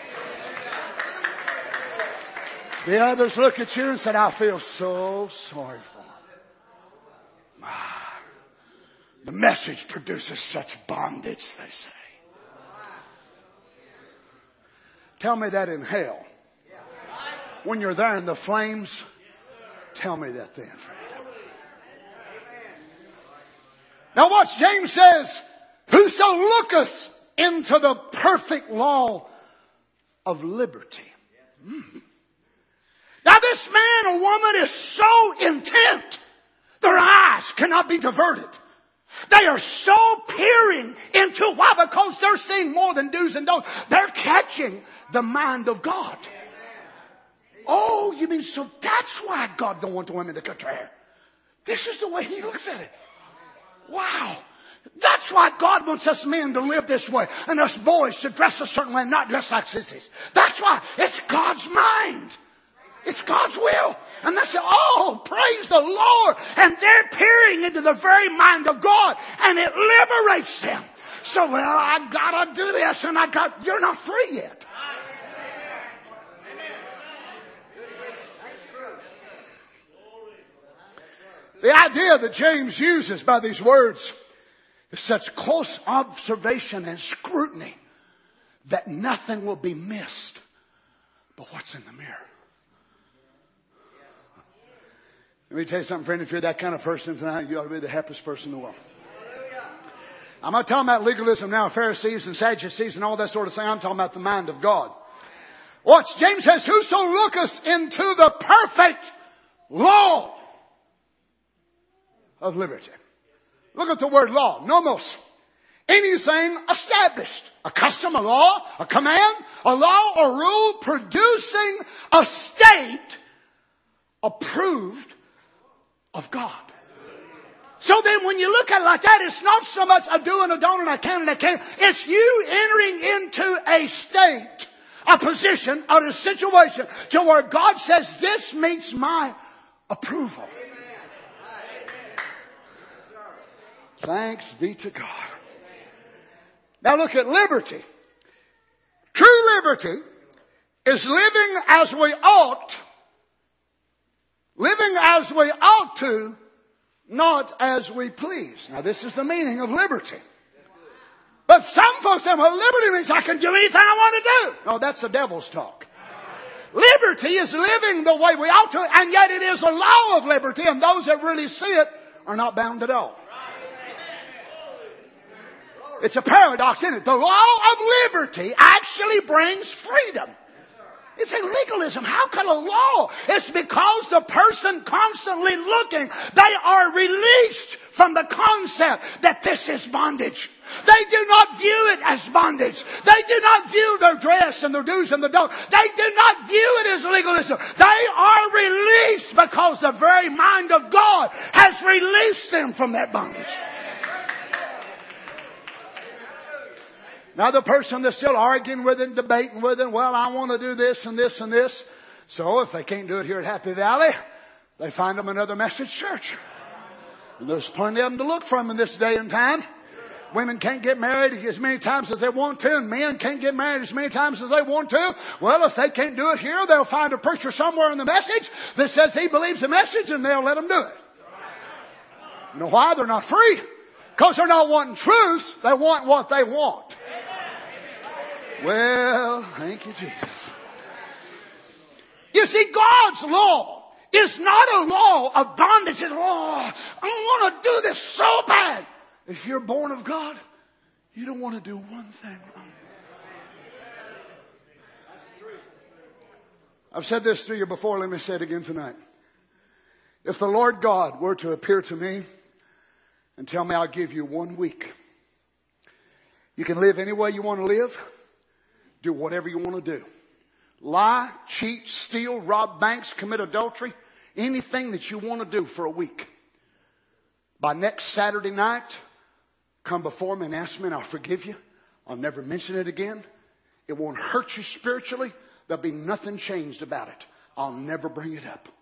The others look at you and said, I feel so sorry for him. The message produces such bondage, they say. Tell me that in hell. When you're there in the flames, tell me that then, friend. Now watch, James says, whoso looketh into the perfect law of liberty. Mm. Now this man or woman is so intent, their eyes cannot be diverted. They are so peering into why? Because they're seeing more than do's and don'ts. They're catching the mind of God. Oh, you mean so that's why God don't want the women to cut their hair. This is the way He looks at it. Wow. That's why God wants us men to live this way and us boys to dress a certain way and not dress like sissies. That's why it's God's mind. It's God's will. And they say, oh, praise the Lord. And they're peering into the very mind of God. And it liberates them. So, well, I gotta do this and I got, you're not free yet. The idea that James uses by these words is such close observation and scrutiny that nothing will be missed but what's in the mirror. Let me tell you something, friend. If you're that kind of person tonight, you ought to be the happiest person in the world. I'm not talking about legalism now, Pharisees and Sadducees and all that sort of thing. I'm talking about the mind of God. Watch, James says, whoso looketh into the perfect law of liberty. Look at the word law, nomos. Anything established. A custom, a law, a command, a law or rule producing a state approved of God. So then when you look at it like that, it's not so much a do and a don't and a can and a can't. It's you entering into a state, a position, or a situation to where God says, this meets my approval. Thanks be to God. Now look at liberty. True liberty is living as we ought, living as we ought to, not as we please. Now this is the meaning of liberty. But some folks say, well, liberty means I can do anything I want to do. No, that's the devil's talk. Liberty is living the way we ought to, and yet it is a law of liberty, and those that really see it are not bound at all. It's a paradox, isn't it? The law of liberty actually brings freedom. It's a legalism. How can a law? It's because the person constantly looking, they are released from the concept that this is bondage. They do not view it as bondage. They do not view their dress and their do's and the don'ts. They do not view it as legalism. They are released because the very mind of God has released them from that bondage. Now the person that's still arguing with it and debating with it, well, I want to do this and this and this. So if they can't do it here at Happy Valley, they find them another message church. And there's plenty of them to look from in this day and time. Women can't get married as many times as they want to, and men can't get married as many times as they want to. Well, if they can't do it here, they'll find a preacher somewhere in the message that says he believes the message, and they'll let them do it. You know why? They're not free. Because they're not wanting truth. They want what they want. Well, thank you, Jesus. You see, God's law is not a law of bondage. It's, oh, I want to do this so bad. If you're born of God, you don't want to do one thing wrong. I've said this to you before. Let me say it again tonight. If the Lord God were to appear to me and tell me I'll give you one week, you can live any way you want to live. Do whatever you want to do. Lie, cheat, steal, rob banks, commit adultery. Anything that you want to do for a week. By next Saturday night, come before me and ask me and I'll forgive you. I'll never mention it again. It won't hurt you spiritually. There'll be nothing changed about it. I'll never bring it up.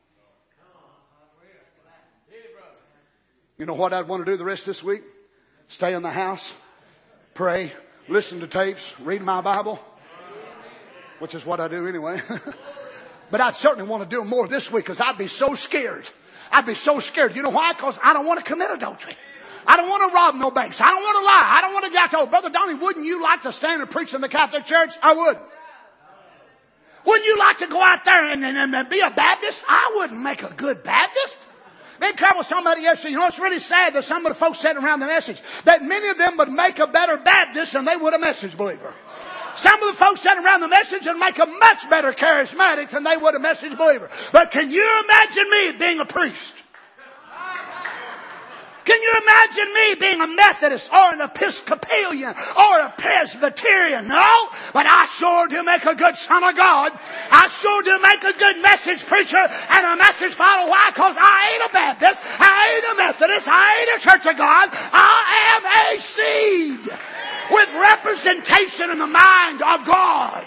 You know what I'd want to do the rest of this week? Stay in the house, pray, listen to tapes, read my Bible. Which is what I do anyway. But I'd certainly want to do more this week because I'd be so scared. I'd be so scared. You know why? Because I don't want to commit adultery. I don't want to rob no banks. I don't want to lie. I don't want to get told, Brother Donnie, wouldn't you like to stand and preach in the Catholic Church? I would. Wouldn't you like to go out there and, and, and be a Baptist? I wouldn't make a good Baptist. Ben Carroll was talking about it yesterday. You know, it's really sad that some of the folks sitting around the message, that many of them would make a better Baptist than they would a message believer. Some of the folks sitting around the message would make a much better charismatic than they would a message believer. But can you imagine me being a priest? Can you imagine me being a Methodist or an Episcopalian or a Presbyterian? No, but I sure do make a good son of God. I sure do make a good message preacher and a message follower. Why? Because I ain't a Baptist. I ain't a Methodist. I ain't a Church of God. I am a seed with representation in the mind of God.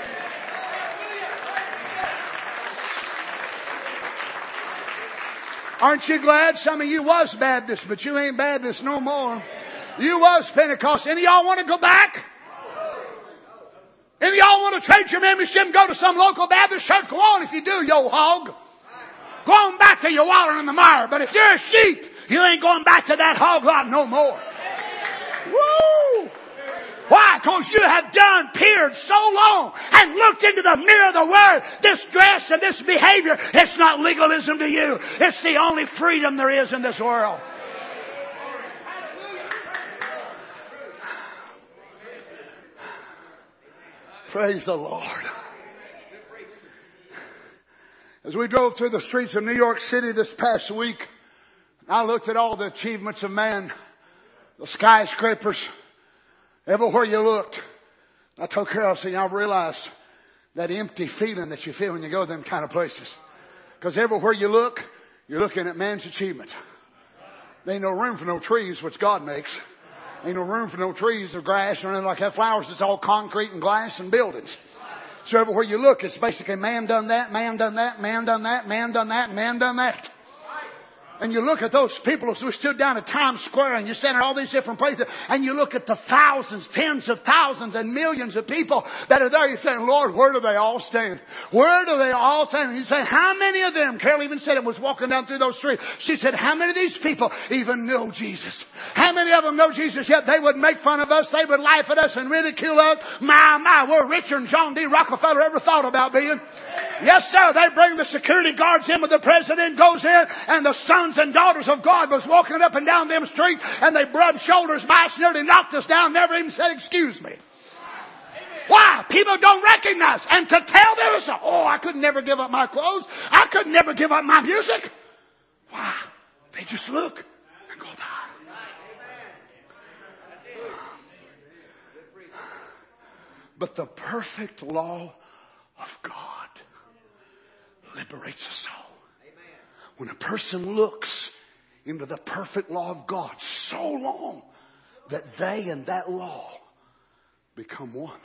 Aren't you glad some of you was Baptist, but you ain't Baptist no more? You was Pentecost. Any of y'all want to go back? Any of y'all want to trade your membership and go to some local Baptist church? Go on if you do, yo hog. Go on back to your water in the mire. But if you're a sheep, you ain't going back to that hog lot no more. Woo! Why? Because you have done, peered so long and looked into the mirror of the Word. This dress and this behavior, it's not legalism to you. It's the only freedom there is in this world. Praise the Lord. As we drove through the streets of New York City this past week, I looked at all the achievements of man, the skyscrapers, everywhere you looked. I told Carol, I said, I realized that empty feeling that you feel when you go to them kind of places. Because everywhere you look, you're looking at man's achievement. There ain't no room for no trees, which God makes. Ain't no room for no trees or grass or anything like that. Flowers, it's all concrete and glass and buildings. So everywhere you look, it's basically man done that, man done that, man done that, man done that, man done that. And you look at those people as we stood down at Times Square and you sent all these different places and you look at the thousands, tens of thousands and millions of people that are there. You're saying, Lord, where do they all stand? Where do they all stand? And you say, how many of them, Carol even said it, was walking down through those streets. She said, how many of these people even know Jesus? How many of them know Jesus yet? They would make fun of us. They would laugh at us and ridicule us. My, my, we're richer than John D. Rockefeller ever thought about being. Yes, sir. They bring the security guards in when the president goes in and the sons and daughters of God was walking up and down them streets and they rubbed shoulders by us, nearly knocked us down, never even said excuse me. Why? People don't recognize. And to tell them, so, oh, I could never give up my clothes. I could never give up my music. Why? They just look and go by. But the perfect law of God liberates a soul. When a person looks into the perfect law of God so long that they and that law become one.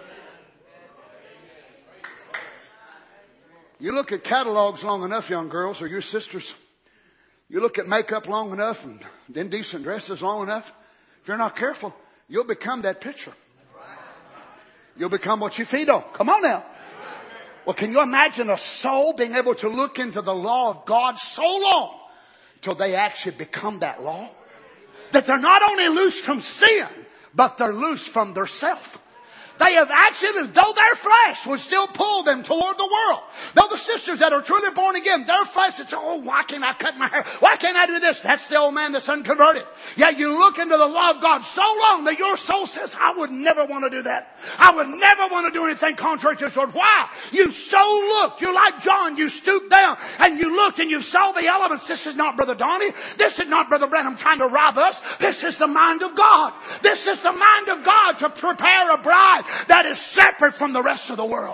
You look at catalogs long enough, young girls, or your sisters. You look at makeup long enough and indecent dresses long enough. If you're not careful, you'll become that picture. You'll become what you feed on. Come on now. Well, can you imagine a soul being able to look into the law of God so long till they actually become that law? That they're not only loose from sin, but they're loose from their self. They have actually, though their flesh would still pull them toward the world. Though the sisters that are truly born again, their flesh would say, oh, why can't I cut my hair? Why can't I do this? That's the old man that's unconverted. Yet you look into the law of God so long that your soul says, I would never want to do that. I would never want to do anything contrary to His word. Why? You so looked. You're like John. You stooped down and you looked and you saw the elements. This is not Brother Donnie. This is not Brother Branham trying to rob us. This is the mind of God. This is the mind of God to prepare a bride that is separate from the rest of the world.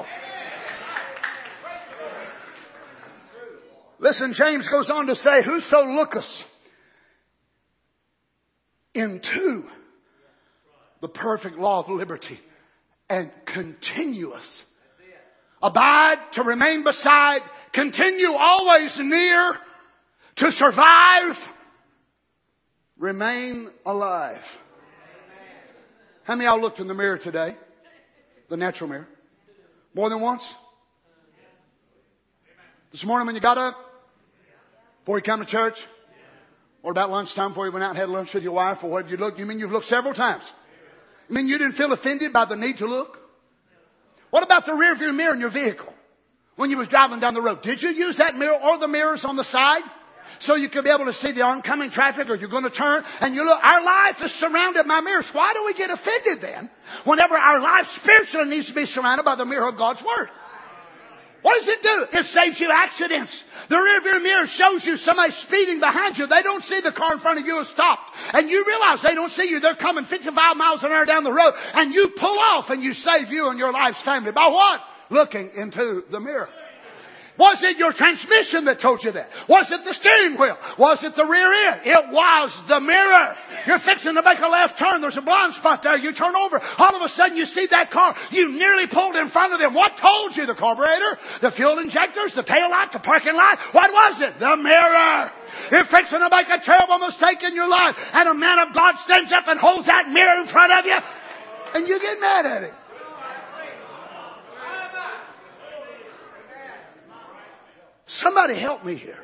Listen, James goes on to say, whoso looketh into the perfect law of liberty and continueth, abide, to remain beside, continue always near, to survive, remain alive. How many of y'all looked in the mirror today? The natural mirror. More than once? This morning when you got up? Before you come to church? Or about lunchtime before you went out and had lunch with your wife? Or whatever you looked? You mean you've looked several times? You mean you didn't feel offended by the need to look? What about the rear view mirror in your vehicle? When you was driving down the road? Did you use that mirror or the mirrors on the side? So you could be able to see the oncoming traffic, or you're going to turn and you look. Our life is surrounded by mirrors. Why do we get offended then whenever our life spiritually needs to be surrounded by the mirror of God's Word? What does it do? It saves you accidents. The rear view mirror shows you somebody speeding behind you. They don't see the car in front of you has stopped. And you realize they don't see you. They're coming fifty-five miles an hour down the road. And you pull off and you save you and your life's family. By what? Looking into the mirror. Was it your transmission that told you that? Was it the steering wheel? Was it the rear end? It was the mirror. You're fixing to make a left turn. There's a blind spot there. You turn over. All of a sudden you see that car. You nearly pulled in front of them. What told you? The carburetor? The fuel injectors? The tail light? The parking light? What was it? The mirror. You're fixing to make a terrible mistake in your life. And a man of God stands up and holds that mirror in front of you. And you get mad at him. Somebody help me here.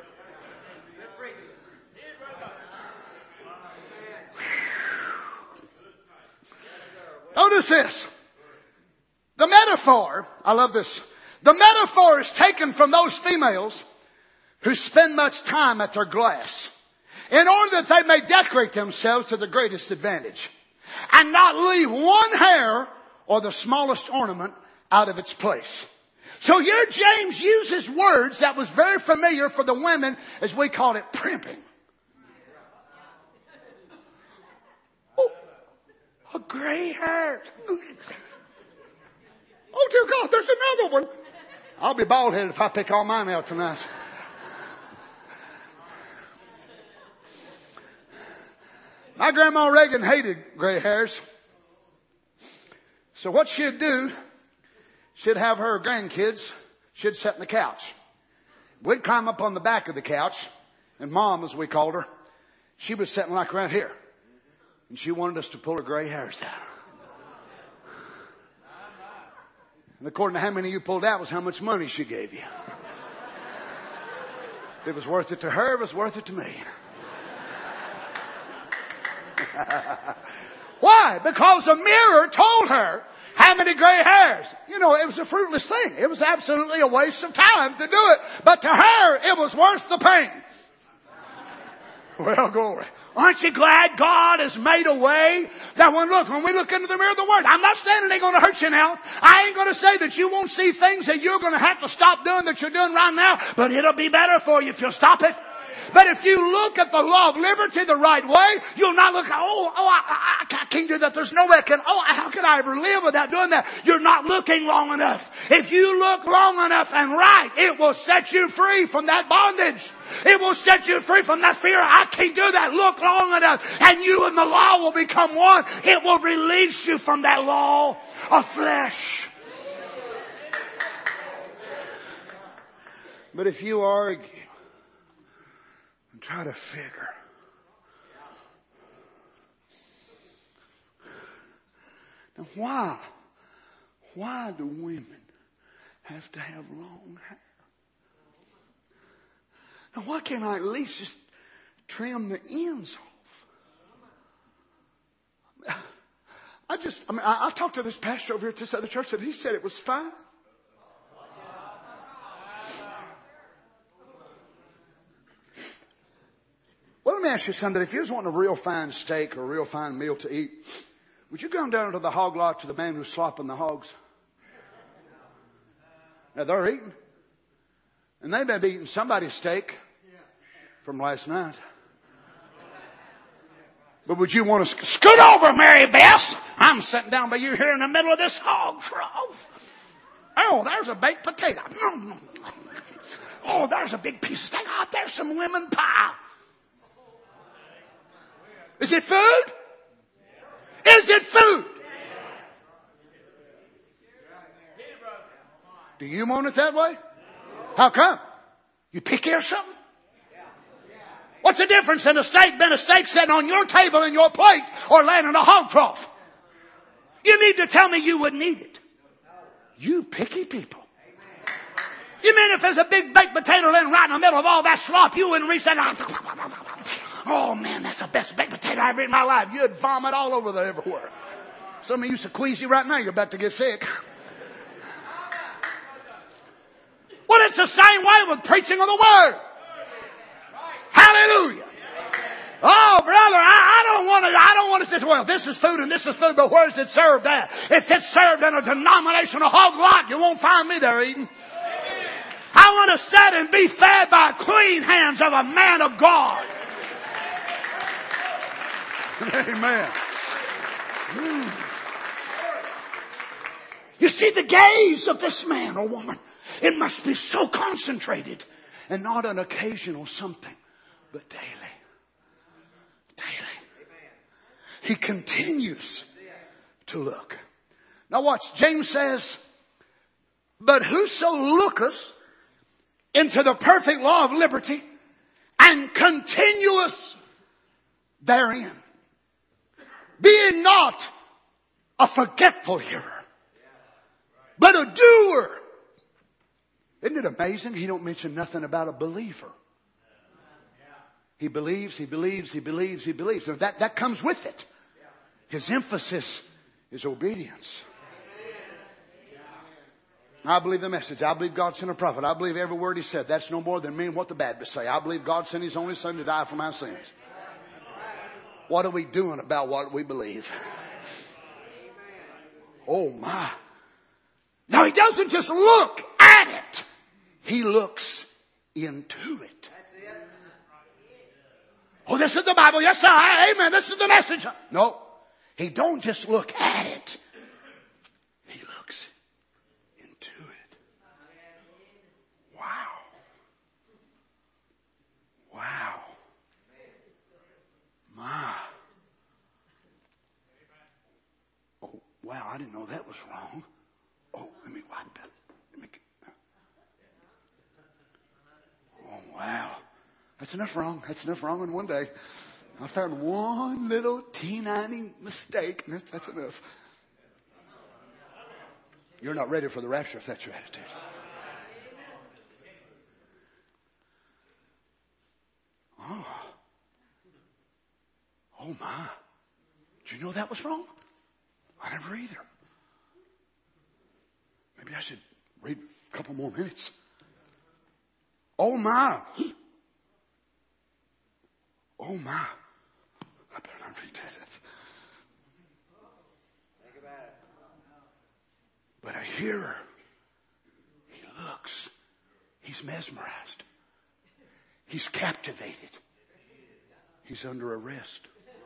Notice this. The metaphor, I love this. The metaphor is taken from those females who spend much time at their glass in order that they may decorate themselves to the greatest advantage and not leave one hair or the smallest ornament out of its place. So here James uses words that was very familiar for the women, as we call it, primping. Oh, a gray hair. Oh dear God, there's another one. I'll be bald headed if I pick all mine out tonight. My grandma Reagan hated gray hairs. So what she'd do, she'd have her grandkids, she'd sit on the couch. We'd climb up on the back of the couch, And Mom, as we called her, she was sitting like right here. And she wanted us to pull her gray hairs out. And according to how many you pulled out was how much money she gave you. If it was worth it to her, it was worth it to me. Why? Because a mirror told her how many gray hairs. You know, it was a fruitless thing. It was absolutely a waste of time to do it. But to her, it was worth the pain. Well, glory. Aren't you glad God has made a way that when, look, when we look into the mirror of the Word, I'm not saying it ain't going to hurt you now. I ain't going to say that you won't see things that you're going to have to stop doing that you're doing right now, but it'll be better for you if you'll stop it. But if you look at the law of liberty the right way, you'll not look, oh, oh, I, I, I can't do that. There's no way I can, oh, how could I ever live without doing that? You're not looking long enough. If you look long enough and right, it will set you free from that bondage. It will set you free from that fear. I can't do that. Look long enough and you and the law will become one. It will release you from that law of flesh. But if you argue and try to figure, now why, why do women have to have long hair? Now why can't I at least just trim the ends off? I just, I mean, I, I talked to this pastor over here at this other church and he said it was fine. Well, let me ask you something. If you was wanting a real fine steak or a real fine meal to eat, would you go down to the hog lot to the man who's slopping the hogs? Now they're eating. And they may be eating somebody's steak from last night. But would you want to scoot over, Mary Beth? I'm sitting down by you here in the middle of this hog trough. Oh, there's a baked potato. Oh, there's a big piece of steak. Oh, there's some lemon pie. Is it food? Is it food? Do you want it that way? How come? You picky or something? What's the difference in a steak being a steak sitting on your table and your plate or laying in a hog trough? You need to tell me you wouldn't eat it. You picky people. You mean if there's a big baked potato laying right in the middle of all that slop, you wouldn't reach that? Oh man, that's the best baked potato I've ever eaten in my life. You'd vomit all over there everywhere. Some of you so queasy right now, you're about to get sick. Well, it's the same way with preaching of the Word. Hallelujah. Oh, brother, I, I don't want to, I don't want to say, well, this is food and this is food, but where's it served at? If it's served in a denominational hog lot, you won't find me there eating. I want to sit and be fed by clean hands of a man of God. Amen. Mm. You see, the gaze of this man or woman, it must be so concentrated and not an occasional something, but daily. Daily. He continues to look. Now watch, James says, but whoso looketh into the perfect law of liberty and continuous therein, being not a forgetful hearer, but a doer. Isn't it amazing? He don't mention nothing about a believer. He believes, he believes, he believes, he believes. So that, that comes with it. His emphasis is obedience. I believe the message. I believe God sent a prophet. I believe every word he said. That's no more than me and what the Baptists say. I believe God sent his only son to die for my sins. What are we doing about what we believe? Oh my. Now he doesn't just look at it. He looks into it. Oh, this is the Bible. Yes, sir. Amen. This is the message. No. He don't just look at it. He looks into it. Wow. Wow. My. Oh, wow. I didn't know that was wrong. Oh, let me wipe that. Let me. Oh, wow. That's enough wrong. That's enough wrong in one day. I found one little teeny mistake, and that's, that's enough. You're not ready for the rapture if that's your attitude. Oh. Oh my. Did you know that was wrong? I never either. Maybe I should read a couple more minutes. Oh my. Oh my. I better not read that. Think about it. But I hear her. He looks. He's mesmerized. He's captivated. He's under arrest.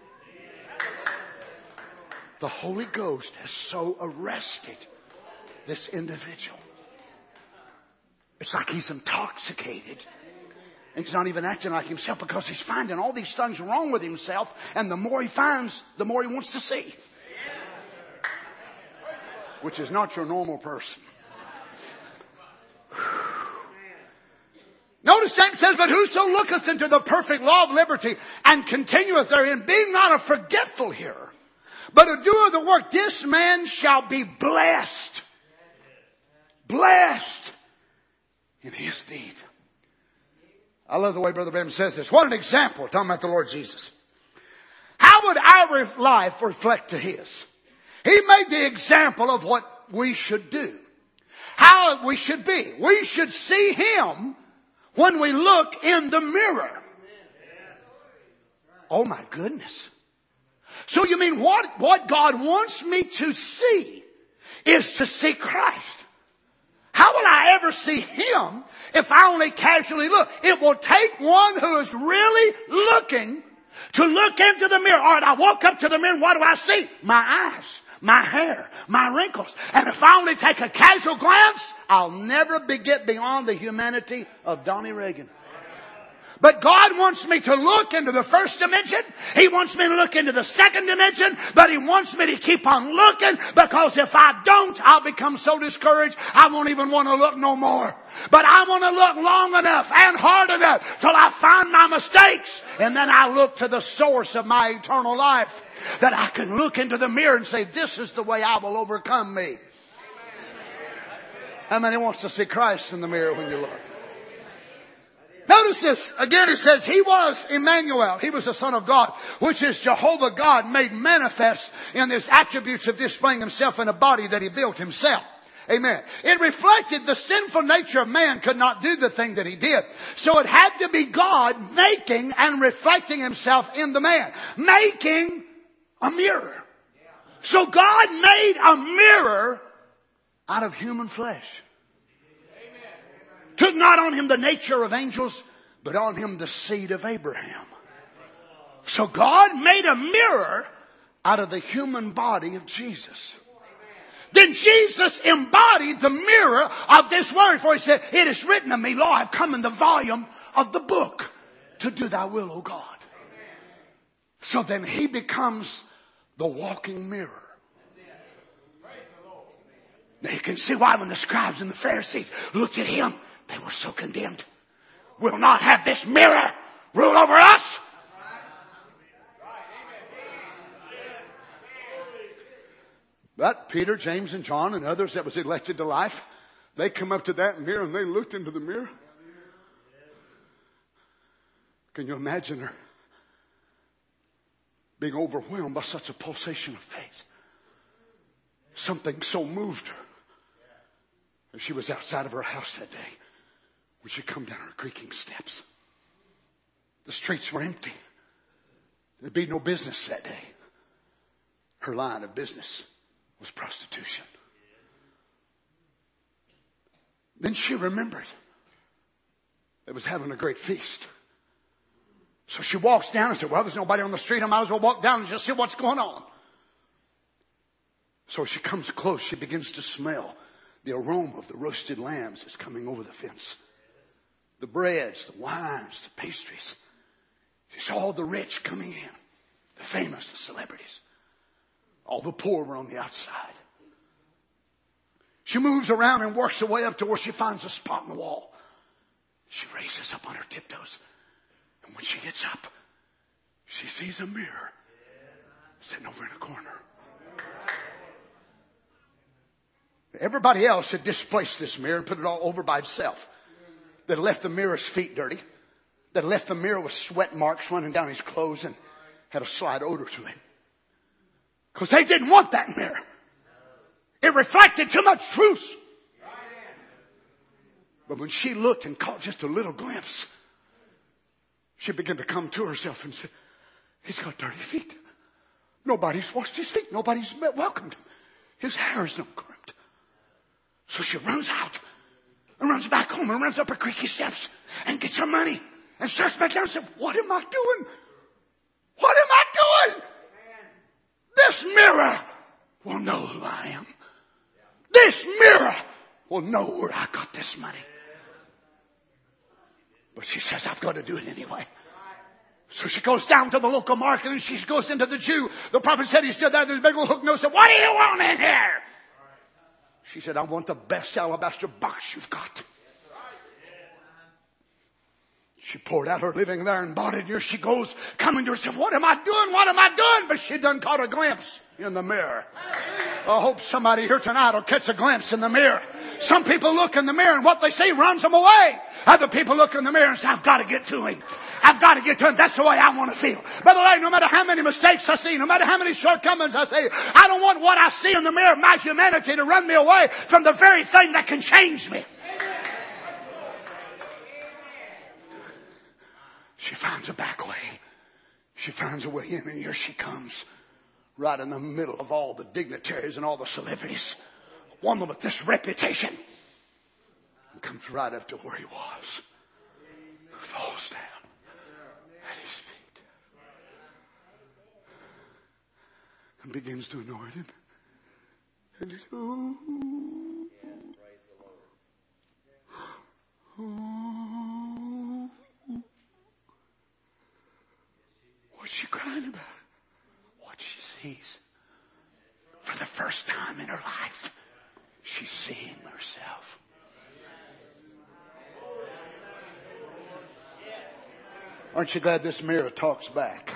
The Holy Ghost has so arrested this individual. It's like he's intoxicated. And he's not even acting like himself because he's finding all these things wrong with himself. And the more he finds, the more he wants to see. Which is not your normal person. Notice that it says, but whoso looketh into the perfect law of liberty and continueth therein, being not a forgetful hearer, but a doer of the work, this man shall be blessed. Blessed in his deed. I love the way Brother Branham says this. What an example, talking about the Lord Jesus. How would our life reflect to his? He made the example of what we should do. How we should be. We should see him when we look in the mirror. Oh my goodness. So you mean what, what God wants me to see is to see Christ. How will I ever see him if I only casually look? It will take one who is really looking to look into the mirror. All right, I walk up to the mirror and what do I see? My eyes, my hair, my wrinkles. And if I only take a casual glance, I'll never be, get beyond the humanity of Donnie Reagan. But God wants me to look into the first dimension. He wants me to look into the second dimension. But He wants me to keep on looking, because if I don't, I'll become so discouraged I won't even want to look no more. But I want to look long enough and hard enough till I find my mistakes. And then I look to the source of my eternal life, that I can look into the mirror and say, this is the way I will overcome me. How many wants to see Christ in the mirror when you look? Notice this. Again, it says, he was Emmanuel. He was the Son of God, which is Jehovah God made manifest in his attributes of displaying himself in a body that he built himself. Amen. It reflected the sinful nature of man could not do the thing that he did. So it had to be God making and reflecting himself in the man. Making a mirror. So God made a mirror out of human flesh. Took not on him the nature of angels, but on him the seed of Abraham. So God made a mirror out of the human body of Jesus. Then Jesus embodied the mirror of this word, for he said, it is written of me, lo, I've come in the volume of the book to do thy will, O God. So then he becomes the walking mirror. Now you can see why when the scribes and the Pharisees looked at him, they were so condemned. We'll not have this mirror rule over us. But Peter, James, and John, and others that was elected to life, they come up to that mirror and they looked into the mirror. Can you imagine her being overwhelmed by such a pulsation of faith? Something so moved her. And she was outside of her house that day when she come down her creaking steps. The streets were empty. There'd be no business that day. Her line of business was prostitution. Then she remembered they was having a great feast. So she walks down and said, well, there's nobody on the street. I might as well walk down and just see what's going on. So she comes close. She begins to smell the aroma of the roasted lambs is coming over the fence. The breads, the wines, the pastries. She saw all the rich coming in. The famous, the celebrities. All the poor were on the outside. She moves around and works her way up to where she finds a spot in the wall. She raises up on her tiptoes. And when she gets up, she sees a mirror sitting over in a corner. Everybody else had displaced this mirror and put it all over by itself. That left the mirror's feet dirty. That left the mirror with sweat marks running down his clothes and had a slight odor to him. Because they didn't want that mirror. It reflected too much truth. But when she looked and caught just a little glimpse, she began to come to herself and said, he's got dirty feet. Nobody's washed his feet. Nobody's welcomed him. His hair is not crimped. So she runs out and runs back home and runs up her creaky steps and gets her money and starts back down and says, what am I doing? What am I doing? This mirror will know who I am. This mirror will know where I got this money. But she says, I've got to do it anyway. So she goes down to the local market and she goes into the Jew. The prophet said he stood there with his big old hook nose and said, what do you want in here? She said, I want the best alabaster box you've got. She poured out her living there and bought it. Here she goes, coming to herself, what am I doing? What am I doing? But she done caught a glimpse in the mirror. I hope somebody here tonight will catch a glimpse in the mirror. Some people look in the mirror and what they see runs them away. Other people look in the mirror and say, I've got to get to him. I've got to get to him. That's the way I want to feel. Brother Larry, no matter how many mistakes I see, no matter how many shortcomings I see, I don't want what I see in the mirror of my humanity to run me away from the very thing that can change me. She finds a back way. She finds a way in, and here she comes. Right in the middle of all the dignitaries and all the celebrities. A woman with this reputation. And comes right up to where he was. Falls down at his feet. And begins to anoint him. And it, oh, oh. What's she crying about? What she sees. For the first time in her life, she's seeing herself. Aren't you glad this mirror talks back?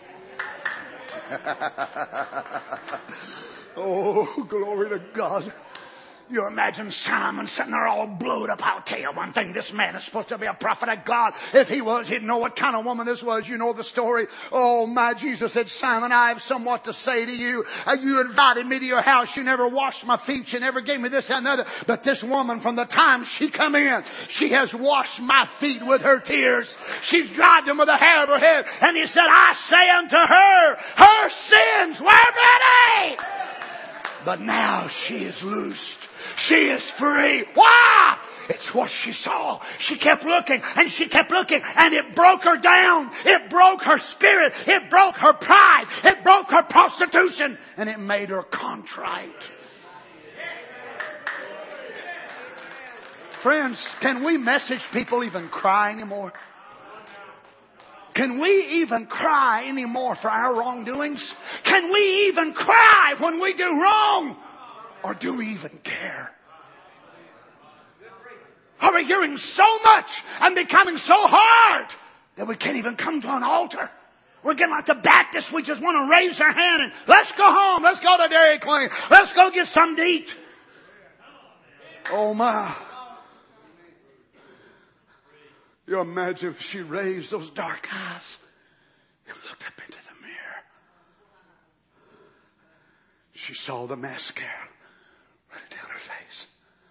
Oh, glory to God. You imagine Simon sitting there all blowed up. I'll tell you one thing. This man is supposed to be a prophet of God. If he was, he'd know what kind of woman this was. You know the story. Oh, my Jesus said, Simon, I have somewhat to say to you. Uh, you invited me to your house. You never washed my feet. You never gave me this and another. But this woman, from the time she come in, she has washed my feet with her tears. She's dried them with the hair of her head. And he said, I say unto her, her sins were many. But now she is loosed. She is free. Why? It's what she saw. She kept looking and she kept looking and it broke her down. It broke her spirit. It broke her pride. It broke her prostitution. And it made her contrite. Friends, can we message people even cry anymore? Can we even cry anymore for our wrongdoings? Can we even cry when we do wrong? Or do we even care? Are we hearing so much and becoming so hard that we can't even come to an altar? We're getting like the Baptists. We just want to raise our hand and let's go home. Let's go to Dairy Queen. Let's go get something to eat. Oh my. You imagine if she raised those dark eyes and looked up into the mirror. She saw the mascara running down her face.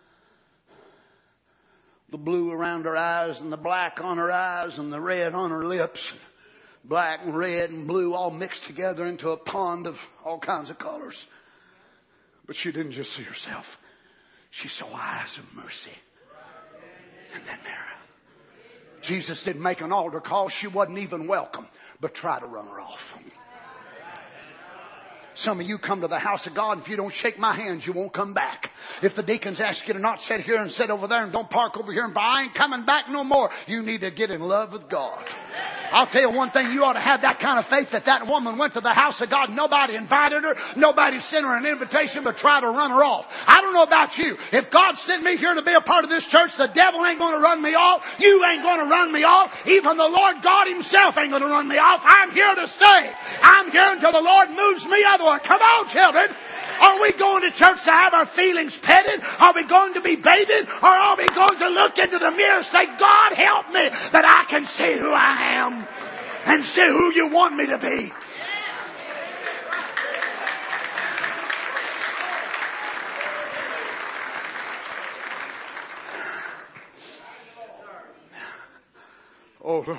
The blue around her eyes and the black on her eyes and the red on her lips. Black and red and blue all mixed together into a pond of all kinds of colors. But she didn't just see herself. She saw eyes of mercy in that mirror. Jesus didn't make an altar call. She wasn't even welcome, but try to run her off. Some of you come to the house of God. If you don't shake my hands, you won't come back. If the deacons ask you to not sit here and sit over there and don't park over here and buy, I ain't coming back no more. You need to get in love with God. I'll tell you one thing, you ought to have that kind of faith that that woman went to the house of God. Nobody invited her. Nobody sent her an invitation but tried to run her off. I don't know about you. If God sent me here to be a part of this church, the devil ain't going to run me off. You ain't going to run me off. Even the Lord God himself ain't going to run me off. I'm here to stay. I'm here until the Lord moves me otherwise. Come on, children. Are we going to church to have our feelings petted? Are we going to be baited? Or are we going to look into the mirror and say, God help me that I can see who I am and see who you want me to be? Oh Lord.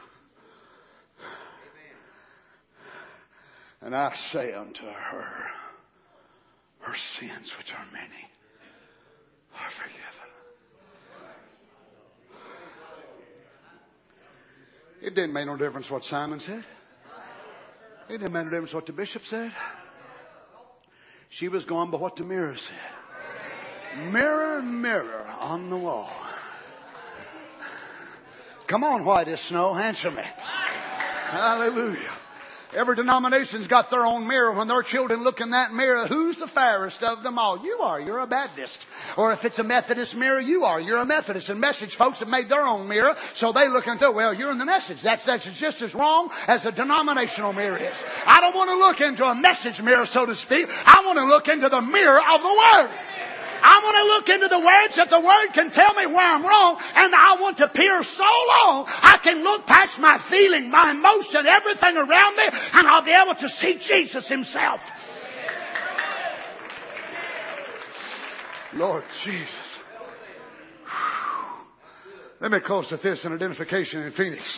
And I say unto her, her sins, which are many, are forgiven. It didn't make no difference what Simon said. It didn't make no difference what the bishop said. She was going by what the mirror said. Mirror, mirror on the wall. Come on, white as snow, answer me. Hallelujah. Every denomination's got their own mirror. When their children look in that mirror, who's the fairest of them all? You are. You're a Baptist. Or if it's a Methodist mirror, you are. You're a Methodist. And Message folks have made their own mirror, so they look into it. Well, you're in the Message. That's, that's just as wrong as a denominational mirror is. I don't want to look into a Message mirror, so to speak. I want to look into the mirror of the Word. I want to look into the words that the Word can tell me where I'm wrong, and I want to peer so long I can look past my feeling, my emotion, everything around me, and I'll be able to see Jesus himself. Lord Jesus. Let me close with this, an identification in Phoenix.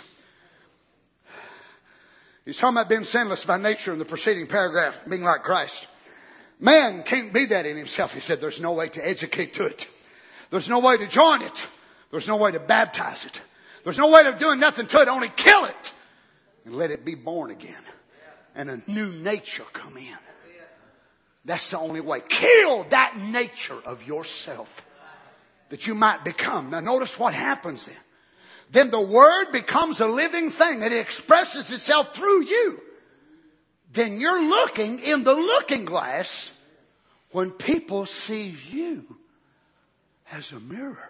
He's talking about being sinless by nature in the preceding paragraph, being like Christ. Man can't be that in himself. He said there's no way to educate to it. There's no way to join it. There's no way to baptize it. There's no way of doing nothing to it. Only kill it and let it be born again. And a new nature come in. That's the only way. Kill that nature of yourself that you might become. Now notice what happens then. Then the Word becomes a living thing and it expresses itself through you. Then you're looking in the looking glass when people see you as a mirror.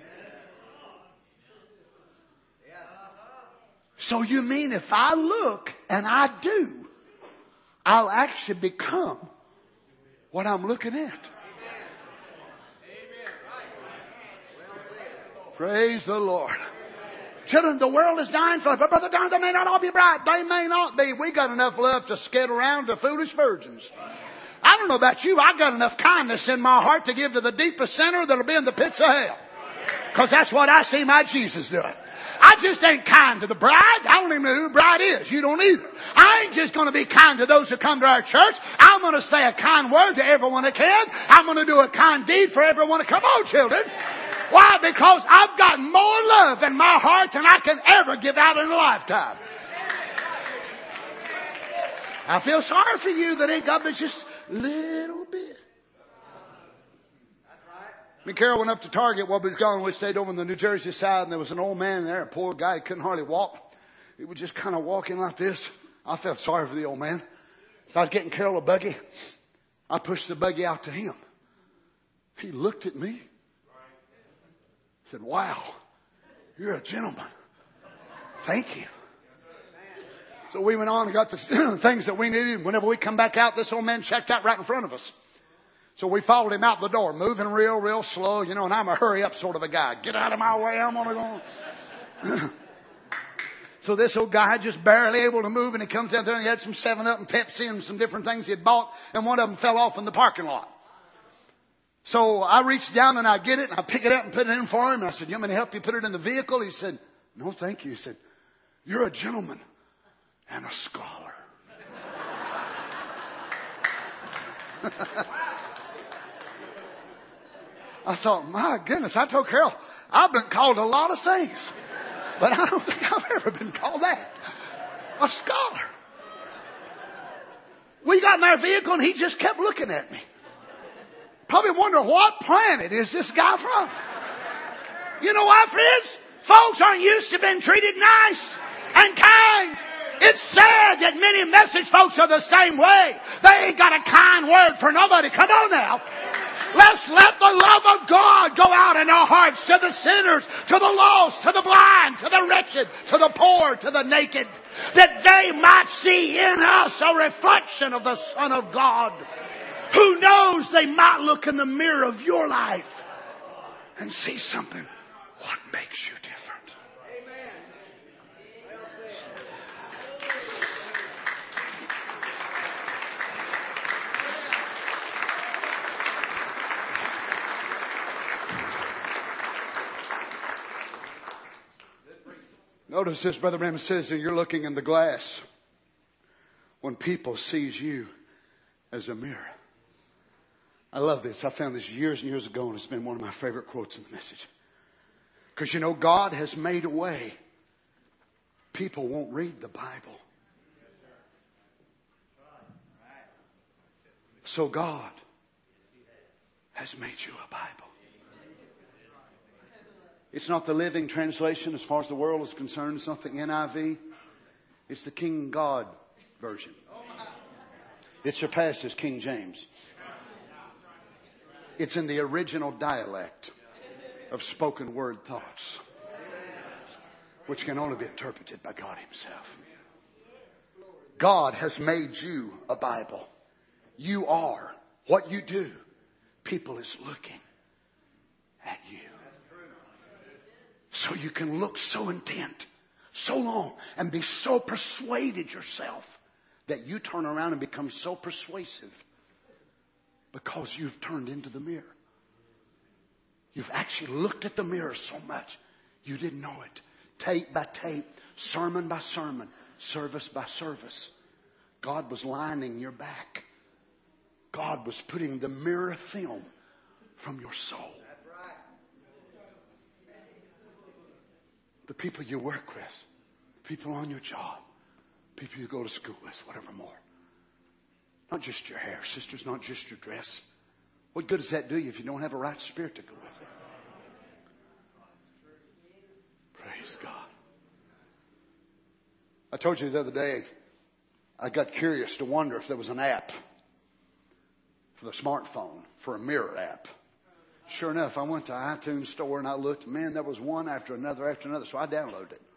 So you mean if I look and I do, I'll actually become what I'm looking at. Praise the Lord. Children, the world is dying for it. But Brother Don, they may not all be bright. They may not be. We got enough love to skid around to foolish virgins. I don't know about you. I got enough kindness in my heart to give to the deepest sinner that'll be in the pits of hell. Because that's what I see my Jesus doing. I just ain't kind to the bride. I don't even know who the bride is. You don't either. I ain't just going to be kind to those who come to our church. I'm going to say a kind word to everyone that can. I'm going to do a kind deed for everyone that come on, children. Why? Because I've got more love in my heart than I can ever give out in a lifetime. I feel sorry for you that ain't got but just a little bit. Me and Carol went up to Target while we was gone. We stayed over on the New Jersey side, and there was an old man there, a poor guy. He couldn't hardly walk. He was just kind of walking like this. I felt sorry for the old man. So I was getting Carol a buggy. I pushed the buggy out to him. He looked at me. Said, wow, you're a gentleman. Thank you. So we went on and got the things that we needed. Whenever we come back out, this old man checked out right in front of us. So we followed him out the door, moving real, real slow, you know, and I'm a hurry up sort of a guy. Get out of my way, I'm going to go. So this old guy just barely able to move, and he comes out there and he had some seven up and Pepsi and some different things he had bought, and one of them fell off in the parking lot. So I reached down and I get it and I pick it up and put it in for him. And I said, you want me to help you put it in the vehicle? He said, no, thank you. He said, you're a gentleman and a scholar. I thought, my goodness, I told Carol, I've been called a lot of things, but I don't think I've ever been called that. A scholar. We got in our vehicle and he just kept looking at me. Probably wonder what planet is this guy from? You know why, friends? Folks aren't used to being treated nice. and kind. It's sad that many message folks are the same way. They ain't got a kind word for nobody. Come on now. Let's let the love of God go out in our hearts to the sinners, to the lost, to the blind, to the wretched, to the poor, to the naked, that they might see in us a reflection of the Son of God. Who knows, they might look in the mirror of your life and see something. What makes you different? Notice this, Brother Branham says that you're looking in the glass when people sees you as a mirror. I love this. I found this years and years ago, and it's been one of my favorite quotes in the message. Because, you know, God has made a way. People won't read the Bible. So God has made you a Bible. It's not the Living Translation as far as the world is concerned. It's not the N I V. It's the King God version. It surpasses King James. It's in the original dialect of spoken word thoughts, which can only be interpreted by God Himself. God has made you a Bible. You are what you do. People is looking at you. So you can look so intent, so long, and be so persuaded yourself that you turn around and become so persuasive because you've turned into the mirror. You've actually looked at the mirror so much you didn't know it. Tape by tape, sermon by sermon, service by service. God was lining your back. God was putting the mirror film from your soul. The people you work with, people on your job, people you go to school with, whatever more. Not just your hair, sisters, not just your dress. What good does that do you if you don't have a right spirit to go with it? Praise God. I told you the other day, I got curious to wonder if there was an app for the smartphone, for a mirror app. Sure enough, I went to iTunes store and I looked. Man, there was one after another after another. So I downloaded it.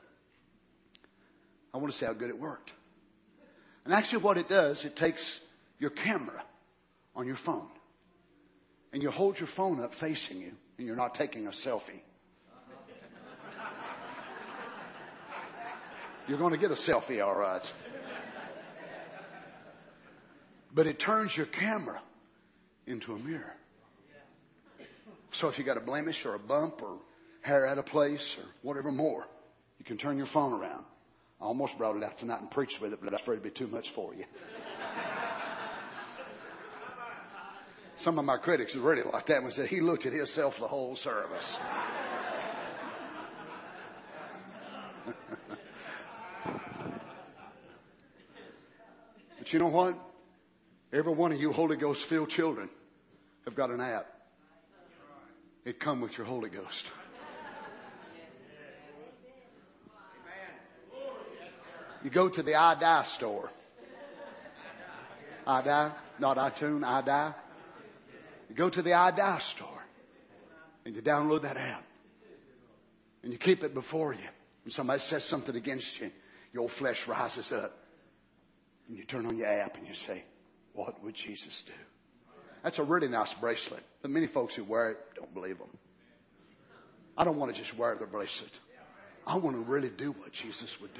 I want to see how good it worked. And actually what it does, it takes your camera on your phone. And you hold your phone up facing you. And you're not taking a selfie. You're going to get a selfie, all right. But it turns your camera into a mirror. So if you got a blemish or a bump or hair out of place or whatever more, you can turn your phone around. I almost brought it out tonight and preached with it, but I was afraid it'd be too much for you. Some of my critics really like that one. Said he looked at himself the whole service. But you know what? Every one of you Holy Ghost filled children have got an app. It come with your Holy Ghost. You go to the iDie store. iDie, not iTunes, iDie. You go to the iDie store and you download that app. And you keep it before you. When somebody says something against you, your flesh rises up. And you turn on your app and you say, what would Jesus do? That's a really nice bracelet. But many folks who wear it don't believe them. I don't want to just wear the bracelet. I want to really do what Jesus would do.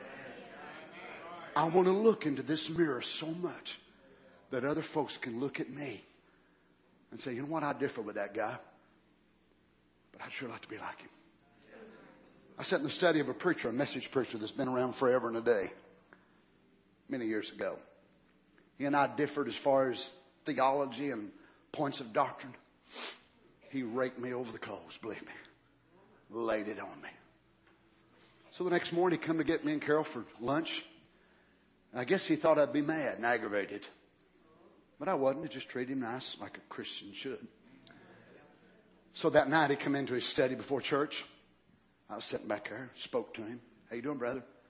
I want to look into this mirror so much that other folks can look at me and say, you know what, I differ with that guy. But I'd sure like to be like him. I sat in the study of a preacher, a message preacher that's been around forever and a day. Many years ago. He and I differed as far as theology and points of doctrine. He raked me over the coals, believe me. Laid it on me. So the next morning he come to get me and Carol for lunch. And I guess he thought I'd be mad and aggravated. But I wasn't. I just treated him nice like a Christian should. So that night he come into his study before church. I was sitting back there, spoke to him. How you doing, brother?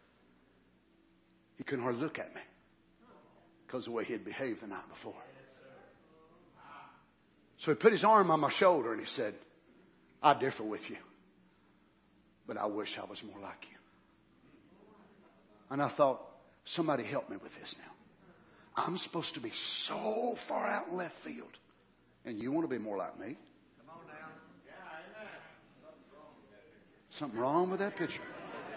He couldn't hardly look at me because of the way he had behaved the night before. So he put his arm on my shoulder and he said, I differ with you, but I wish I was more like you. And I thought, somebody help me with this now. I'm supposed to be so far out in left field, and you want to be more like me? Come on now. Yeah, amen. Something wrong with that picture.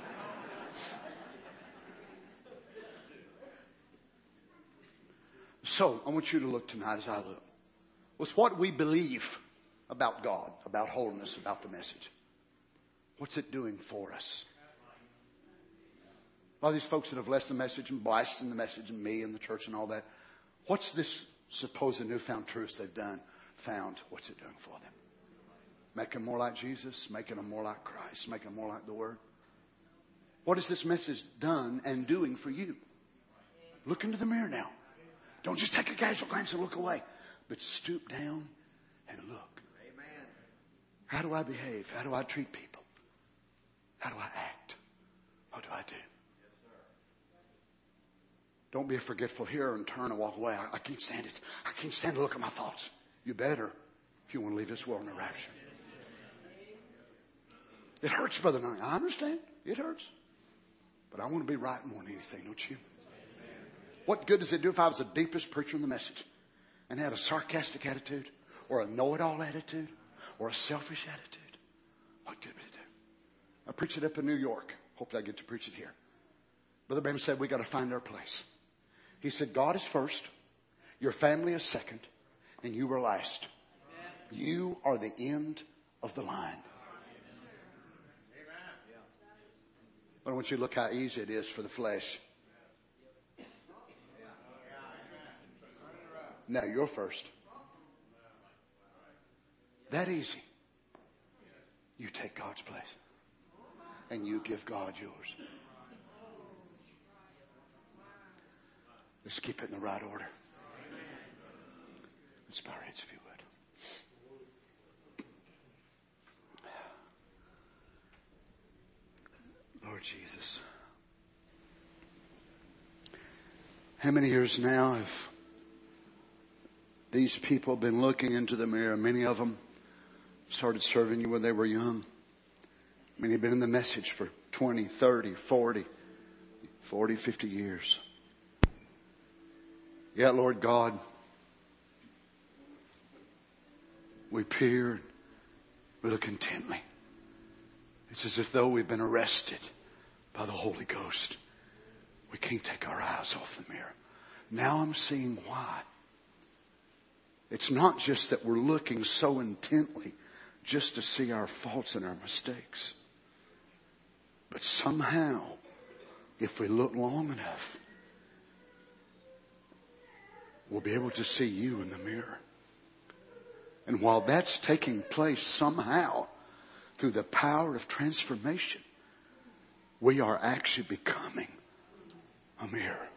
So I want you to look tonight as I look. With what we believe about God, about holiness, about the message. What's it doing for us? All these folks that have left the message and blasting the message and me and the church and all that. What's this supposed newfound truth they've done, found? What's it doing for them? Making them more like Jesus, making them more like Christ, making them more like the Word. What has this message done and doing for you? Look into the mirror now. Don't just take a casual glance and look away, but stoop down and look. Amen. How do I behave? How do I treat people? How do I act? What do I do? Yes, sir. Don't be a forgetful hearer and turn and walk away. I, I can't stand it. I can't stand to look at my thoughts. You better if you want to leave this world in a rapture. It hurts, Brother Knight. I understand. It hurts. But I want to be right more than anything, don't you? What good does it do if I was the deepest preacher in the message and had a sarcastic attitude or a know-it-all attitude or a selfish attitude? What good would it do? I preached it up in New York. Hopefully I get to preach it here. Brother Branham said we got to find our place. He said God is first, your family is second, and you are last. You are the end of the line. But I want you to look how easy it is for the flesh. Now you're first. That easy. You take God's place. And you give God yours. Let's keep it in the right order. Let's bow our heads if you would. Lord Jesus. How many years now have these people been looking into the mirror? Many of them started serving you when they were young. Many have been in the message for twenty, thirty, forty, forty, fifty years. Yet, Lord God, we peer, we look intently. It's as if though we've been arrested by the Holy Ghost. We can't take our eyes off the mirror. Now I'm seeing why. It's not just that we're looking so intently just to see our faults and our mistakes. But somehow, if we look long enough, we'll be able to see you in the mirror. And while that's taking place somehow, through the power of transformation, we are actually becoming a mirror.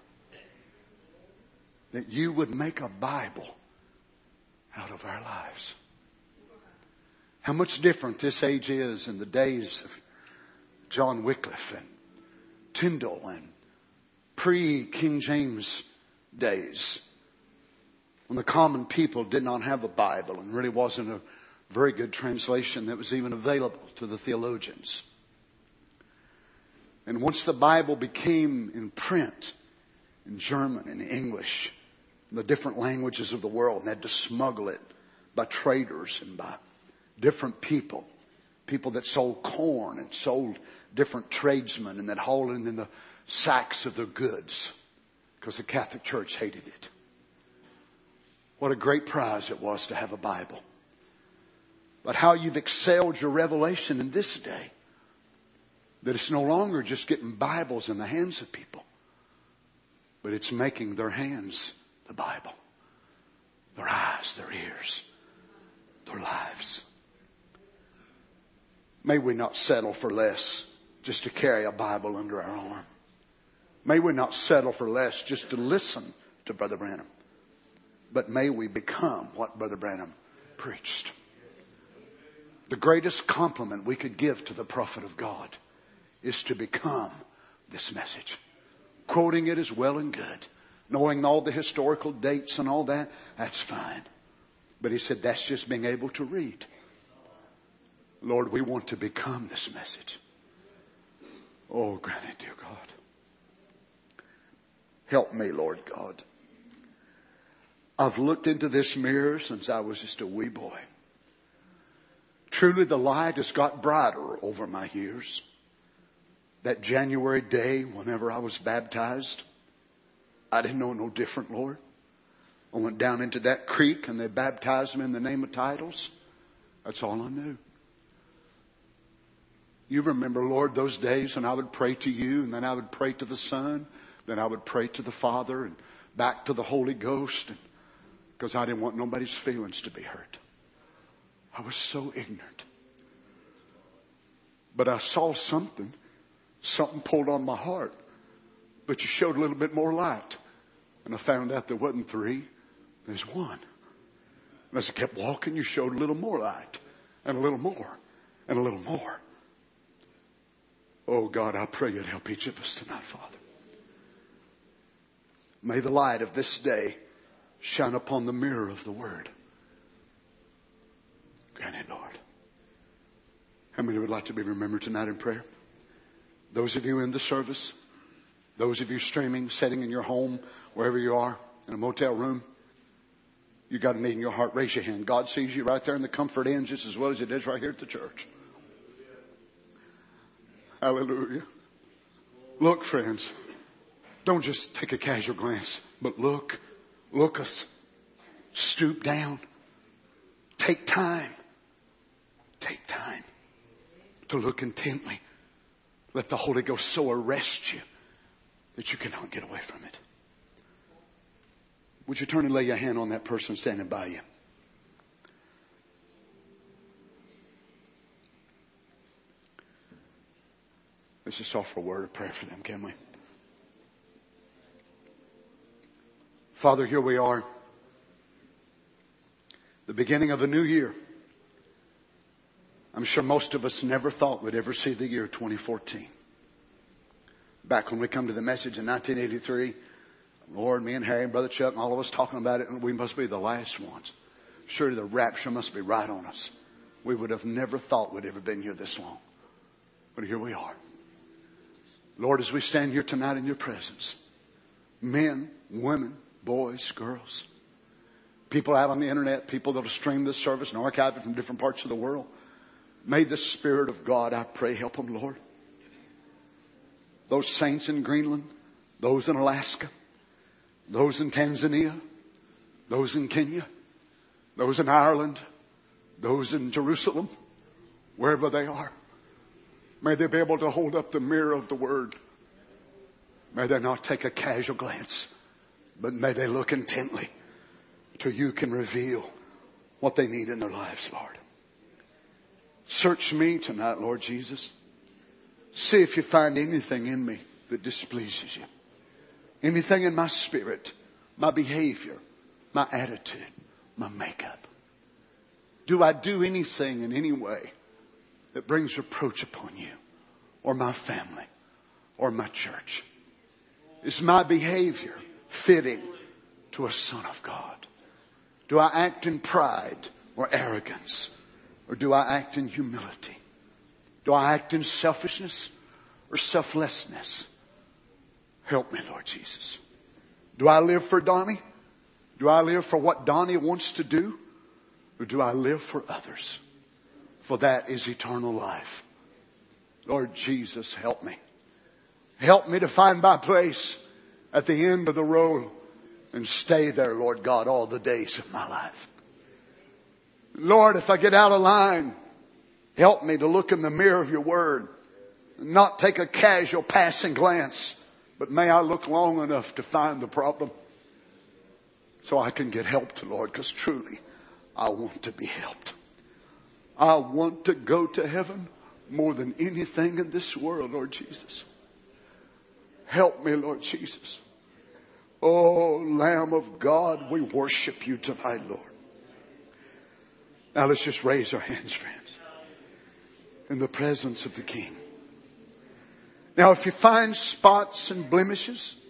That you would make a Bible out of our lives. How much different this age is in the days of John Wycliffe and Tyndale and pre-King James days, when the common people did not have a Bible and really wasn't a very good translation that was even available to the theologians. And once the Bible became in print in German and English, in the different languages of the world, and they had to smuggle it by traders and by different people, people that sold corn and sold different tradesmen and that hauled it in the sacks of their goods because the Catholic Church hated it. What a great prize it was to have a Bible. But how you've excelled your revelation in this day. That it's no longer just getting Bibles in the hands of people, but it's making their hands the Bible. Their eyes, their ears, their lives. May we not settle for less just to carry a Bible under our arm. May we not settle for less just to listen to Brother Branham. But may we become what Brother Branham preached. The greatest compliment we could give to the prophet of God is to become this message. Quoting it is well and good. Knowing all the historical dates and all that, that's fine. But he said, that's just being able to read. Lord, we want to become this message. Oh, grant it, dear God. Help me, Lord God. I've looked into this mirror since I was just a wee boy. Truly the light has got brighter over my years. That January day, whenever I was baptized, I didn't know no different, Lord. I went down into that creek and they baptized me in the name of titles. That's all I knew. You remember, Lord, those days when I would pray to you and then I would pray to the Son. Then I would pray to the Father and back to the Holy Ghost. And, because I didn't want nobody's feelings to be hurt. I was so ignorant. But I saw something. Something pulled on my heart. But you showed a little bit more light. And I found out there wasn't three. There's one. And as I kept walking, you showed a little more light. And a little more. And a little more. Oh God, I pray you'd help each of us tonight, Father. May the light of this day shine upon the mirror of the Word. Grant it, Lord. How many would like to be remembered tonight in prayer? Those of you in the service, those of you streaming, sitting in your home, wherever you are, in a motel room, you got a need in your heart, raise your hand. God sees you right there in the Comfort Inn just as well as it is right here at the church. Hallelujah. Look, friends, don't just take a casual glance, but look, look us, stoop down, take time, take time to look intently. Let the Holy Ghost so arrest you that you cannot get away from it. Would you turn and lay your hand on that person standing by you? Let's just offer a word of prayer for them, can we? Father, here we are. The beginning of a new year. I'm sure most of us never thought we'd ever see the year twenty fourteen. Back when we come to the message in nineteen eighty-three, Lord, me and Harry and Brother Chuck and all of us talking about it, and we must be the last ones. Surely the rapture must be right on us. We would have never thought we'd ever been here this long. But here we are. Lord, as we stand here tonight in your presence, men, women, boys, girls, people out on the internet, people that will stream this service and archive it from different parts of the world, may the Spirit of God, I pray, help them, Lord. Those saints in Greenland, those in Alaska, those in Tanzania, those in Kenya, those in Ireland, those in Jerusalem, wherever they are. May they be able to hold up the mirror of the Word. May they not take a casual glance, but may they look intently till you can reveal what they need in their lives, Lord. Search me tonight, Lord Jesus. See if you find anything in me that displeases you. Anything in my spirit, my behavior, my attitude, my makeup. Do I do anything in any way that brings reproach upon you or my family or my church? Is my behavior fitting to a son of God? Do I act in pride or arrogance? Or do I act in humility? Do I act in selfishness or selflessness? Help me, Lord Jesus. Do I live for Donnie? Do I live for what Donnie wants to do? Or do I live for others? For that is eternal life. Lord Jesus, help me. Help me to find my place at the end of the road and stay there, Lord God, all the days of my life. Lord, if I get out of line, help me to look in the mirror of your word and not take a casual passing glance, but may I look long enough to find the problem so I can get helped, Lord, because truly I want to be helped. I want to go to heaven more than anything in this world, Lord Jesus. Help me, Lord Jesus. Oh, Lamb of God, we worship you tonight, Lord. Now let's just raise our hands, friends, in the presence of the King. Now, if you find spots and blemishes,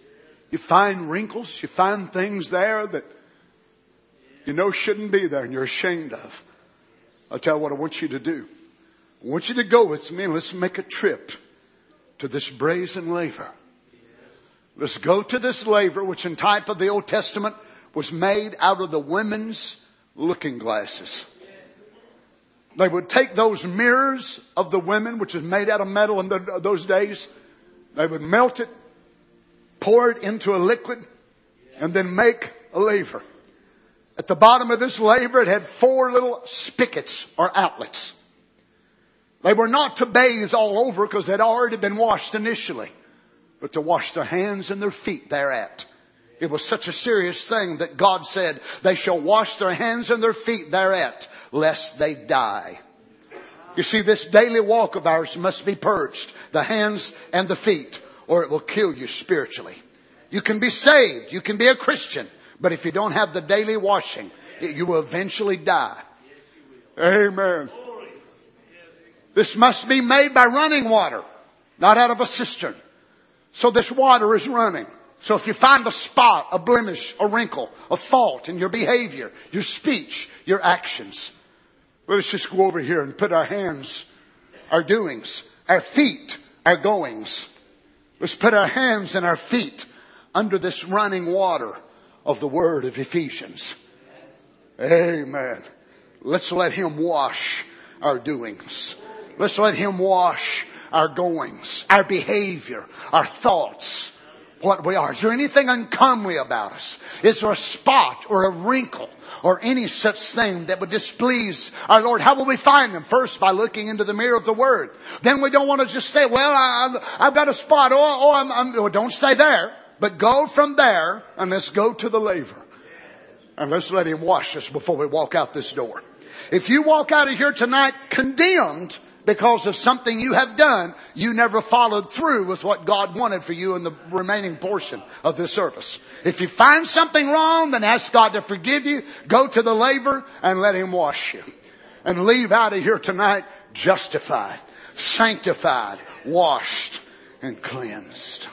You find wrinkles. You find things there that you know shouldn't be there and you're ashamed of. I'll tell you what I want you to do. I want you to go with me and let's make a trip to this brazen laver. Let's go to this laver, which in type of the Old Testament was made out of the women's looking glasses. They would take those mirrors of the women, which is made out of metal in the, those days. They would melt it, pour it into a liquid, and then make a laver. At the bottom of this laver, it had four little spigots or outlets. They were not to bathe all over because they'd already been washed initially, but to wash their hands and their feet thereat. It was such a serious thing that God said, they shall wash their hands and their feet thereat, lest they die. You see, this daily walk of ours must be purged, the hands and the feet, or it will kill you spiritually. You can be saved, you can be a Christian, but if you don't have the daily washing, you will eventually die. Amen. This must be made by running water, not out of a cistern. So this water is running. So if you find a spot, a blemish, a wrinkle, a fault in your behavior, your speech, your actions, let's just go over here and put our hands, our doings, our feet, our goings. Let's put our hands and our feet under this running water of the word of Ephesians. Amen. Let's let Him wash our doings. Let's let Him wash our goings, our behavior, our thoughts, what we are. Is there anything uncomely about us? Is there a spot or a wrinkle or any such thing that would displease our Lord? How will we find them? First, by looking into the mirror of the Word. Then we don't want to just stay, well, I, I've got a spot. Oh, oh I'm, I'm, well, don't stay there. But go from there and let's go to the laver. And let's let Him wash us before we walk out this door. If you walk out of here tonight condemned because of something you have done, you never followed through with what God wanted for you in the remaining portion of this service. If you find something wrong, then ask God to forgive you. Go to the laver and let Him wash you. And leave out of here tonight justified, sanctified, washed, and cleansed.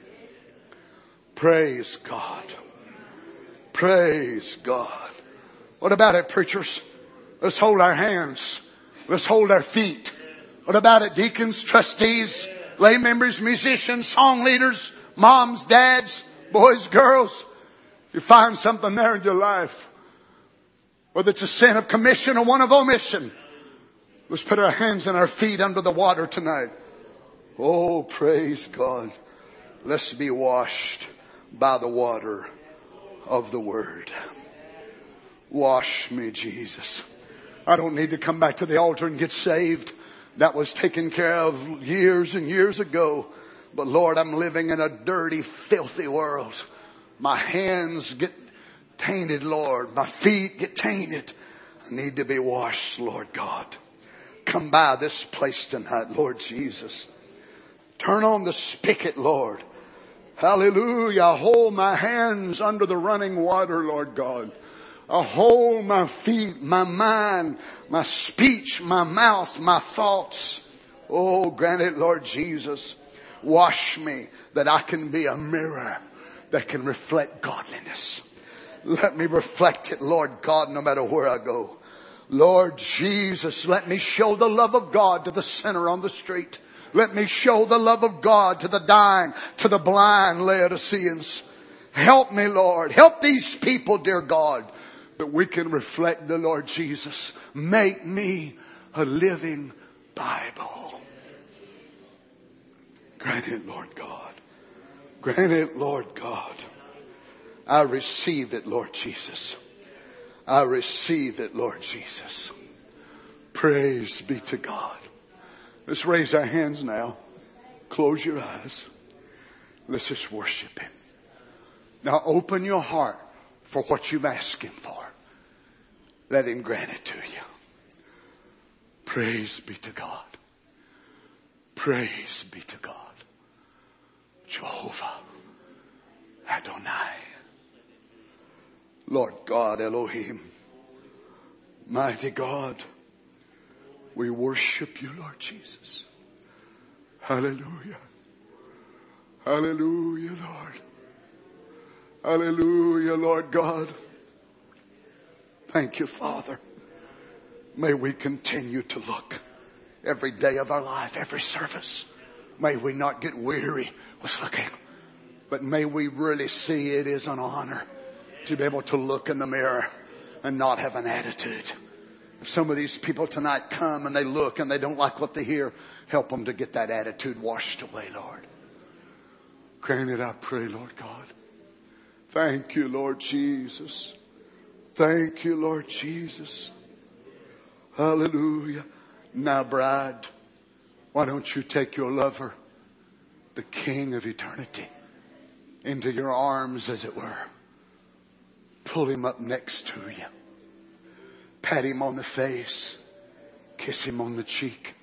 Praise God. Praise God. What about it, preachers? Let's hold our hands. Let's hold our feet. What about it, deacons, trustees, lay members, musicians, song leaders, moms, dads, boys, girls? If you find something there in your life, whether it's a sin of commission or one of omission, let's put our hands and our feet under the water tonight. Oh, praise God. Let's be washed by the water of the Word. Wash me, Jesus. I don't need to come back to the altar and get saved. That was taken care of years and years ago. But Lord, I'm living in a dirty, filthy world. My hands get tainted, Lord. My feet get tainted. I need to be washed, Lord God. Come by this place tonight, Lord Jesus. Turn on the spigot, Lord. Hallelujah. I hold my hands under the running water, Lord God. I hold my feet, my mind, my speech, my mouth, my thoughts. Oh, grant it, Lord Jesus. Wash me that I can be a mirror that can reflect godliness. Let me reflect it, Lord God, no matter where I go. Lord Jesus, let me show the love of God to the sinner on the street. Let me show the love of God to the dying, to the blind Laodiceans. Help me, Lord. Help these people, dear God, that we can reflect the Lord Jesus. Make me a living Bible. Grant it, Lord God. Grant it, Lord God. I receive it, Lord Jesus. I receive it, Lord Jesus. Praise be to God. Let's raise our hands now. Close your eyes. Let's just worship Him. Now open your heart for what you've asked Him for. Let Him grant it to you. Praise be to God. Praise be to God. Jehovah Adonai. Lord God Elohim. Mighty God. We worship you, Lord Jesus. Hallelujah. Hallelujah, Lord. Hallelujah, Lord God. Thank you, Father. May we continue to look every day of our life, every service. May we not get weary with looking, but may we really see it as an honor to be able to look in the mirror and not have an attitude. If some of these people tonight come and they look and they don't like what they hear, help them to get that attitude washed away, Lord. Grant it, I pray, Lord God. Thank you, Lord Jesus. Thank you, Lord Jesus. Hallelujah. Now, bride, why don't you take your lover, the King of eternity, into your arms, as it were. Pull him up next to you. Pat him on the face. Kiss him on the cheek.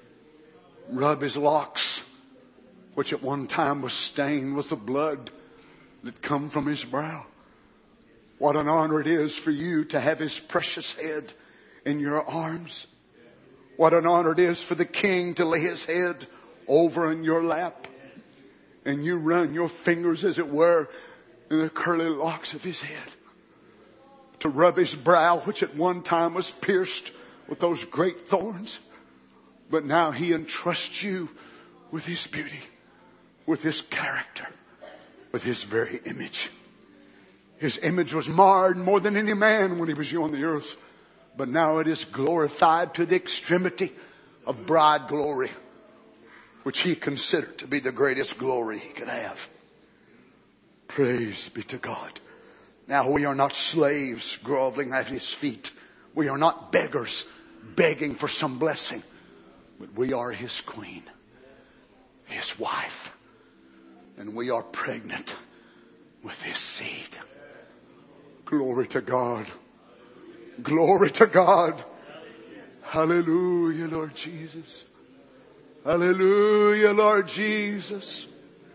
Rub his locks, which at one time was stained with the blood that come from his brow. What an honor it is for you to have his precious head in your arms. What an honor it is for the King to lay his head over in your lap. And you run your fingers, as it were, in the curly locks of his head. To rub his brow, which at one time was pierced with those great thorns. But now he entrusts you with his beauty, with his character, with his very image. His image was marred more than any man when he was here on the earth. But now it is glorified to the extremity of bride glory, which he considered to be the greatest glory he could have. Praise be to God. Now we are not slaves groveling at his feet. We are not beggars begging for some blessing. But we are his queen, his wife. And we are pregnant with his seed. Glory to God. Glory to God. Hallelujah, Lord Jesus. Hallelujah, Lord Jesus.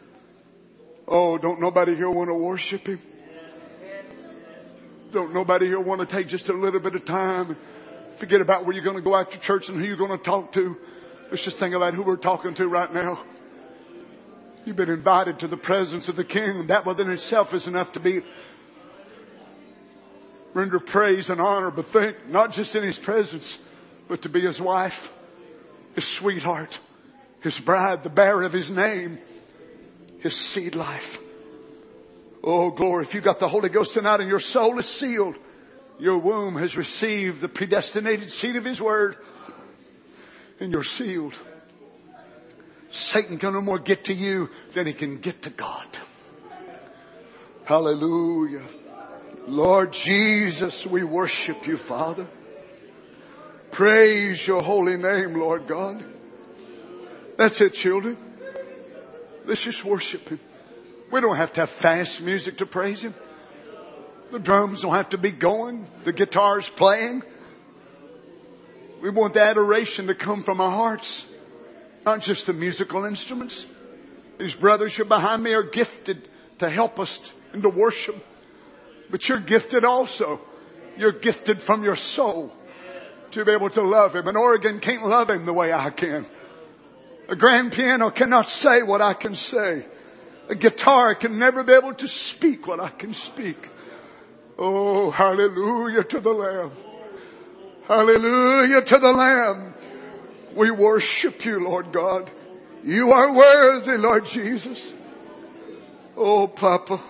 Oh, don't nobody here want to worship him? Don't nobody here want to take just a little bit of time? Forget about where you're going to go after church and who you're going to talk to. Let's just think about who we're talking to right now. You've been invited to the presence of the King. That within itself is enough to be render praise and honor. But think, not just in his presence, but to be his wife, his sweetheart, his bride, the bearer of his name, his seed life. Oh, glory. If you've got the Holy Ghost tonight and your soul is sealed, your womb has received the predestinated seed of his word, and you're sealed. Satan can no more get to you than he can get to God. Hallelujah. Lord Jesus, we worship you, Father. Praise your holy name, Lord God. That's it, children. Let's just worship him. We don't have to have fast music to praise him. The drums don't have to be going. The guitar's playing. We want the adoration to come from our hearts, not just the musical instruments. These brothers here behind me are gifted to help us in the worship. But you're gifted also. You're gifted from your soul to be able to love him. An organ can't love him the way I can. A grand piano cannot say what I can say. A guitar can never be able to speak what I can speak. Oh, hallelujah to the Lamb. Hallelujah to the Lamb. We worship you, Lord God. You are worthy, Lord Jesus. Oh, Papa.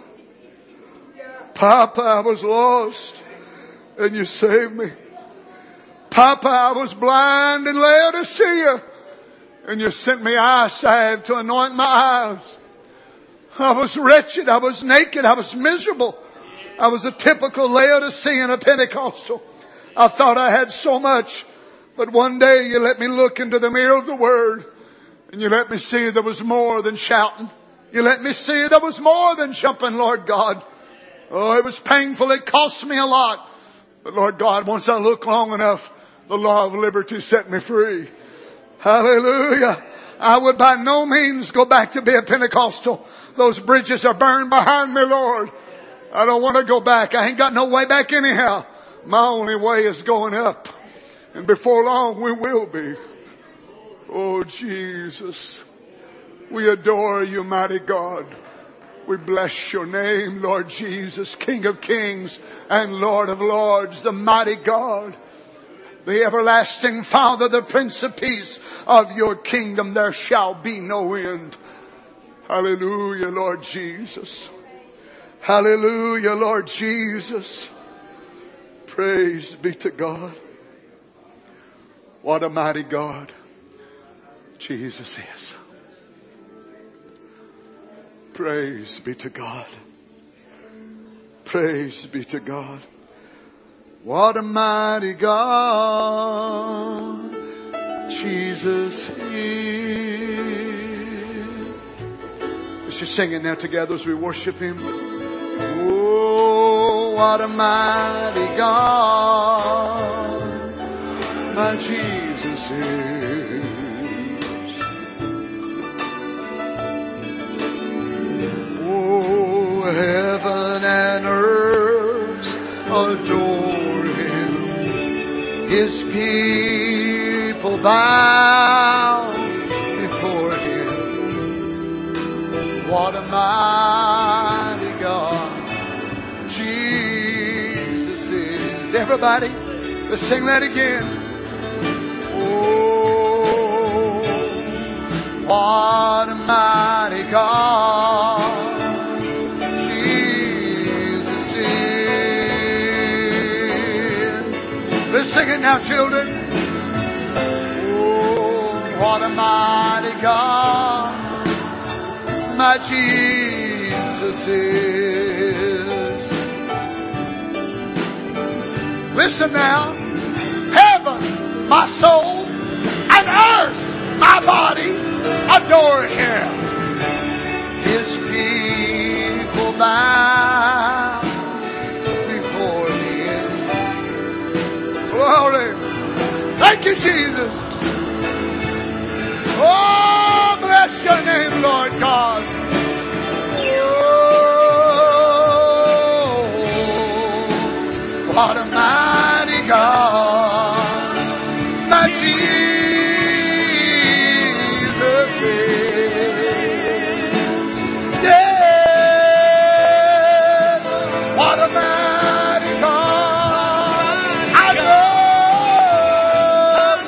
Papa, I was lost and you saved me. Papa, I was blind in Laodicea and you sent me eye salve to anoint my eyes. I was wretched. I was naked. I was miserable. I was a typical Laodicean, a Pentecostal. I thought I had so much. But one day you let me look into the mirror of the Word. And you let me see there was more than shouting. You let me see there was more than jumping, Lord God. Oh, it was painful. It cost me a lot. But Lord God, once I look long enough, the law of liberty set me free. Hallelujah. I would by no means go back to be a Pentecostal. Those bridges are burned behind me, Lord. I don't want to go back. I ain't got no way back anyhow. My only way is going up. And before long we will be. Oh, Jesus. We adore you, mighty God. We bless your name, Lord Jesus, King of kings and Lord of lords, the mighty God, the everlasting Father, the Prince of Peace. Of your kingdom there shall be no end. Hallelujah, Lord Jesus. Hallelujah, Lord Jesus. Praise be to God. What a mighty God Jesus is. Praise be to God. Praise be to God. What a mighty God Jesus is. Let's just sing it now together as we worship Him. Oh, what a mighty God my Jesus is. Oh, heaven and earth adore Him. His people bow before Him. What a mighty God Jesus is. Everybody, let's sing that again. Oh, what a mighty God Jesus is. Let's sing it now, children. Oh, what a mighty God my Jesus is. Listen now. Heaven, my soul, and earth, my body, adore Him. His people bow before Him. Glory. Thank you, Jesus. Oh, bless your name, Lord God. Oh, what a mighty God my Jesus is. Yeah, what a mighty God I love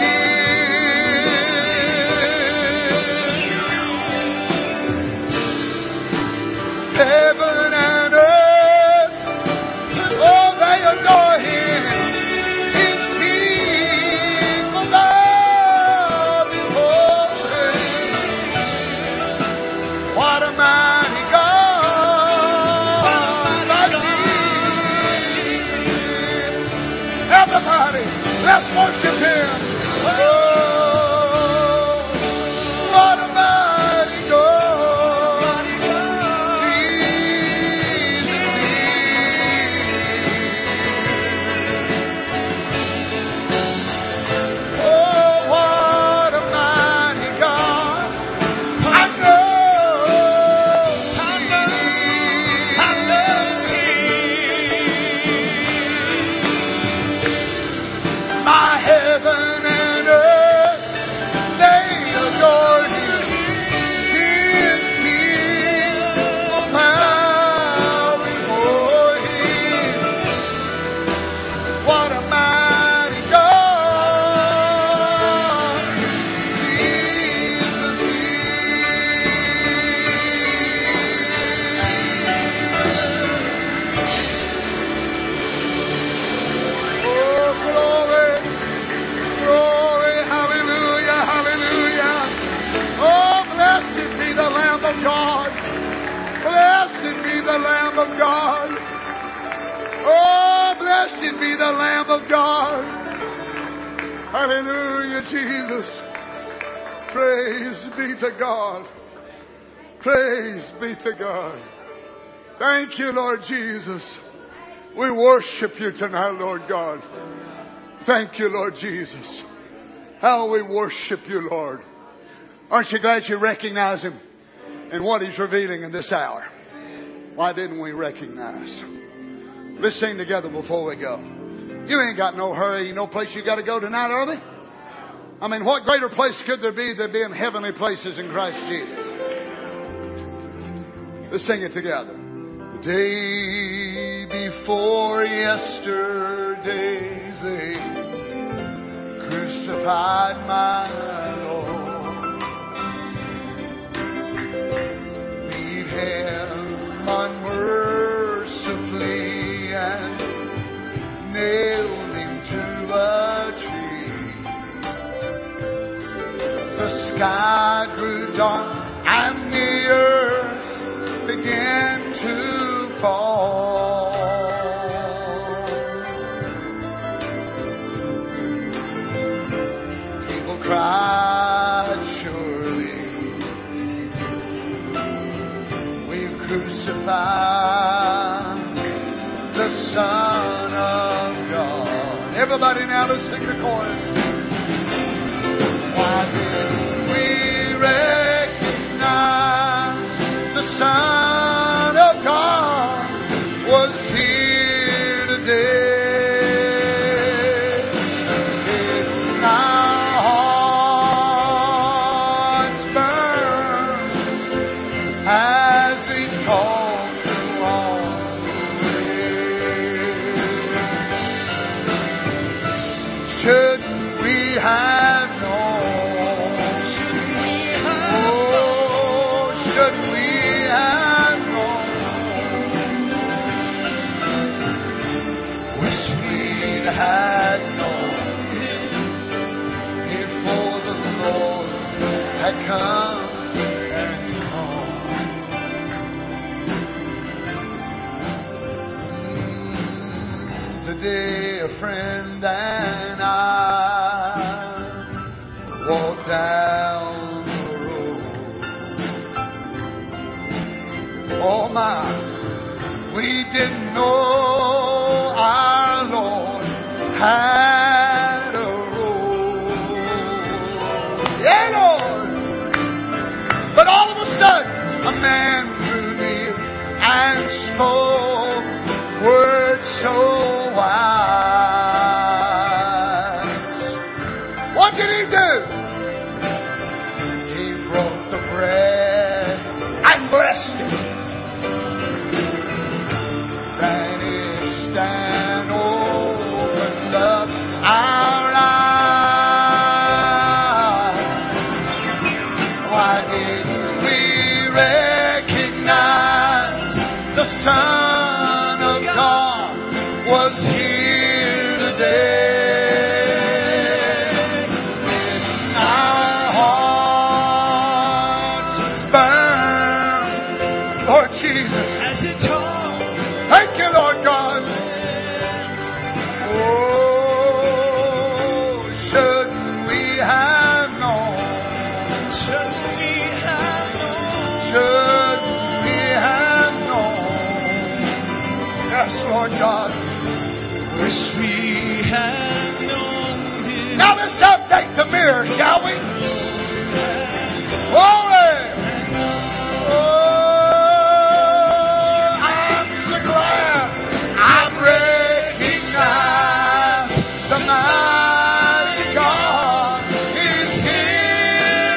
Him. Heaven and earth, oh, they adore Him. His people bow before Him. What a mighty God my Jesus. Everybody, let's worship Him. Oh, what a mighty God Jesus is. Oh, what a mighty God I know. I love Him. My heaven and earth, they adore Him. His people bow before Him. What a mighty God Jesus is. Oh, glory, glory, hallelujah, hallelujah. Oh, blessed be the Lamb of God. Blessed be the Lamb of God. Oh, blessed be the Lamb of God. Hallelujah, Jesus. Praise be to God. Praise be to God. Thank you, Lord Jesus. We worship you tonight, Lord God. Thank you, Lord Jesus. How we worship you, Lord. Aren't you glad you recognize Him and what He's revealing in this hour? Why didn't we recognize? Let's sing together before we go. You ain't got no hurry, no place you got to go tonight, are they? I mean, what greater place could there be than being heavenly places in Christ Jesus? Let's sing it together. The day before yesterday's they crucified my Lord. Beat him unmercifully and nailed him to a tree. The sky grew dark and the earth began to fall. People cried, surely we've crucified the Son of God. Everybody now, let's sing the chorus. Why didn't we recognize the Son of God was here today? Didn't our hearts burn as He talked along the way? Shouldn't we have known? Oh, shouldn't we have known? Wish we'd had known before the Lord had come and gone. Today a friend and I walked down the road. Oh my, we didn't know our Lord had a road. Yeah, Lord. But all of a sudden, a man drew near and spoke words so wise. What did he do? He broke the bread and blessed it. Vanished and opened up our eyes. Why didn't we recognize the Son of God was here today? Didn't our hearts burn, Lord Jesus, as He talked? Thank you, Lord God. Oh, shouldn't we have known? Shouldn't we have known? Shouldn't we have known? Yes, Lord God. Wish we had known Him. Now let's update the mirror, shall we? Glory! Oh, I'm so glad I've recognized the mighty God is here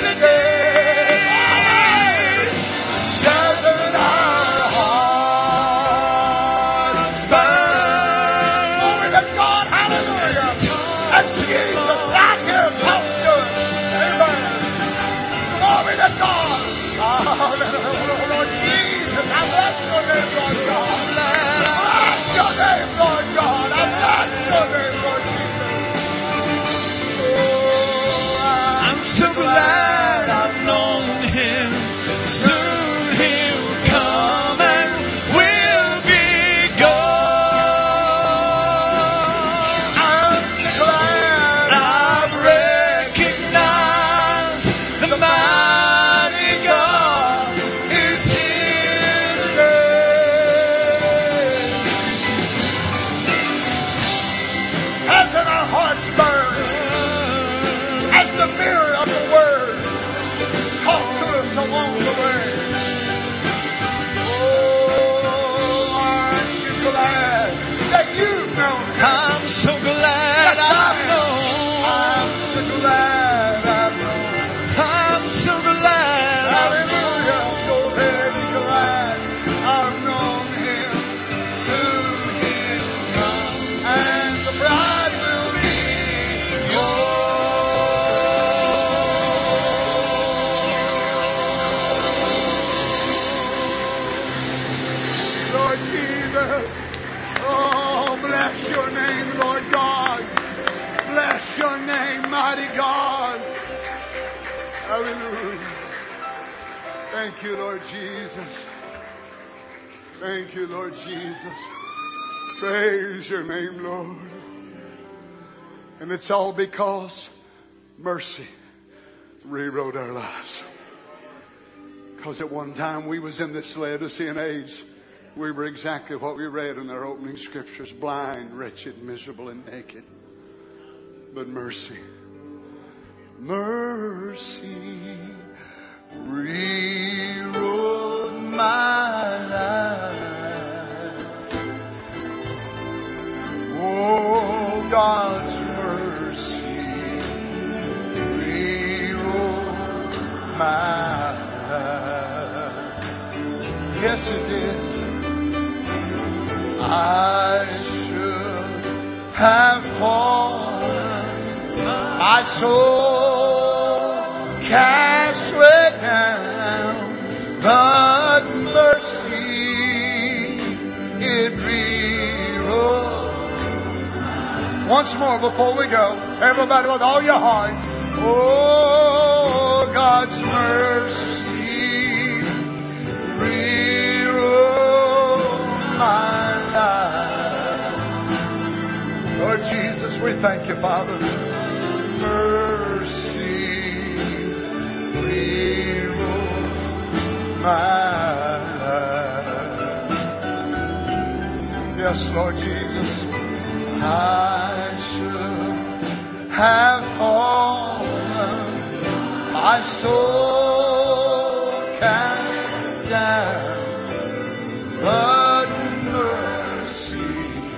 today. Doesn't our hearts burn? Glory to God, hallelujah. That's Jesus right here, talk to us. Amen. Glory to God. Oh, Lord Jesus, I bless your name, Lord God. I bless your name, Lord God. I bless your name, Lord Jesus. Oh, I'm so glad I've known Him. Soon He'll come and we'll be gone. I'm so glad I've Praise your name, mighty God. Hallelujah. Thank you, Lord Jesus. Thank you, Lord Jesus. Praise your name, Lord. And it's all because mercy rewrote our lives. Because at one time we was in this Laodicean age. We were exactly what we read in our opening scriptures. Blind, wretched, miserable, and naked. But mercy, mercy rewrote my life. Oh, God's mercy rewrote my life. Yes, it did. I should have fallen, my soul cast way down, but mercy it rewrote. Once more before we go, everybody with all your heart. Oh, God's mercy rewrote my Lord Jesus, we thank you, Father. Mercy rewrote my life. Yes, Lord Jesus, I should have fallen, my soul cast down, but mercy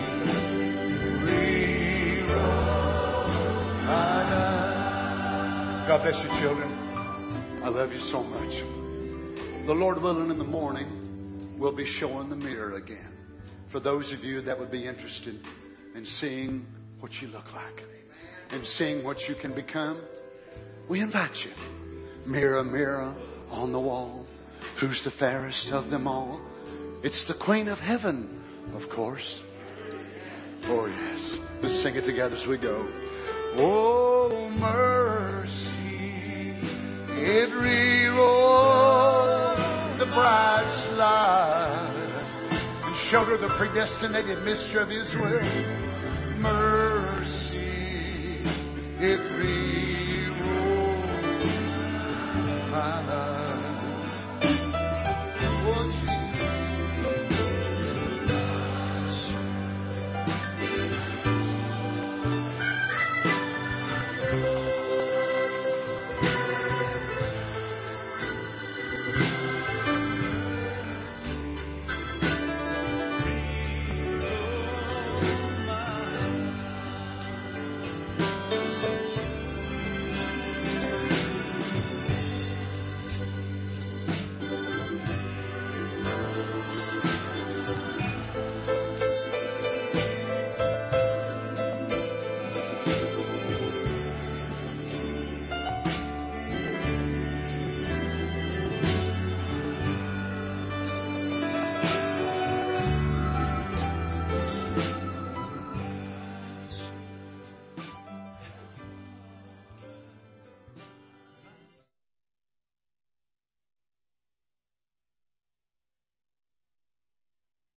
God bless you, children. I love you so much. The Lord willing, in the morning, we'll be showing the mirror again. For those of you that would be interested in seeing what you look like and seeing what you can become, we invite you. Mirror, mirror on the wall, who's the fairest of them all? It's the Queen of Heaven, of course. Oh, yes. Let's sing it together as we go. Oh, mercy, it rewrote the bride's life and showed her the predestinated mystery of His will. Mercy, it rewrote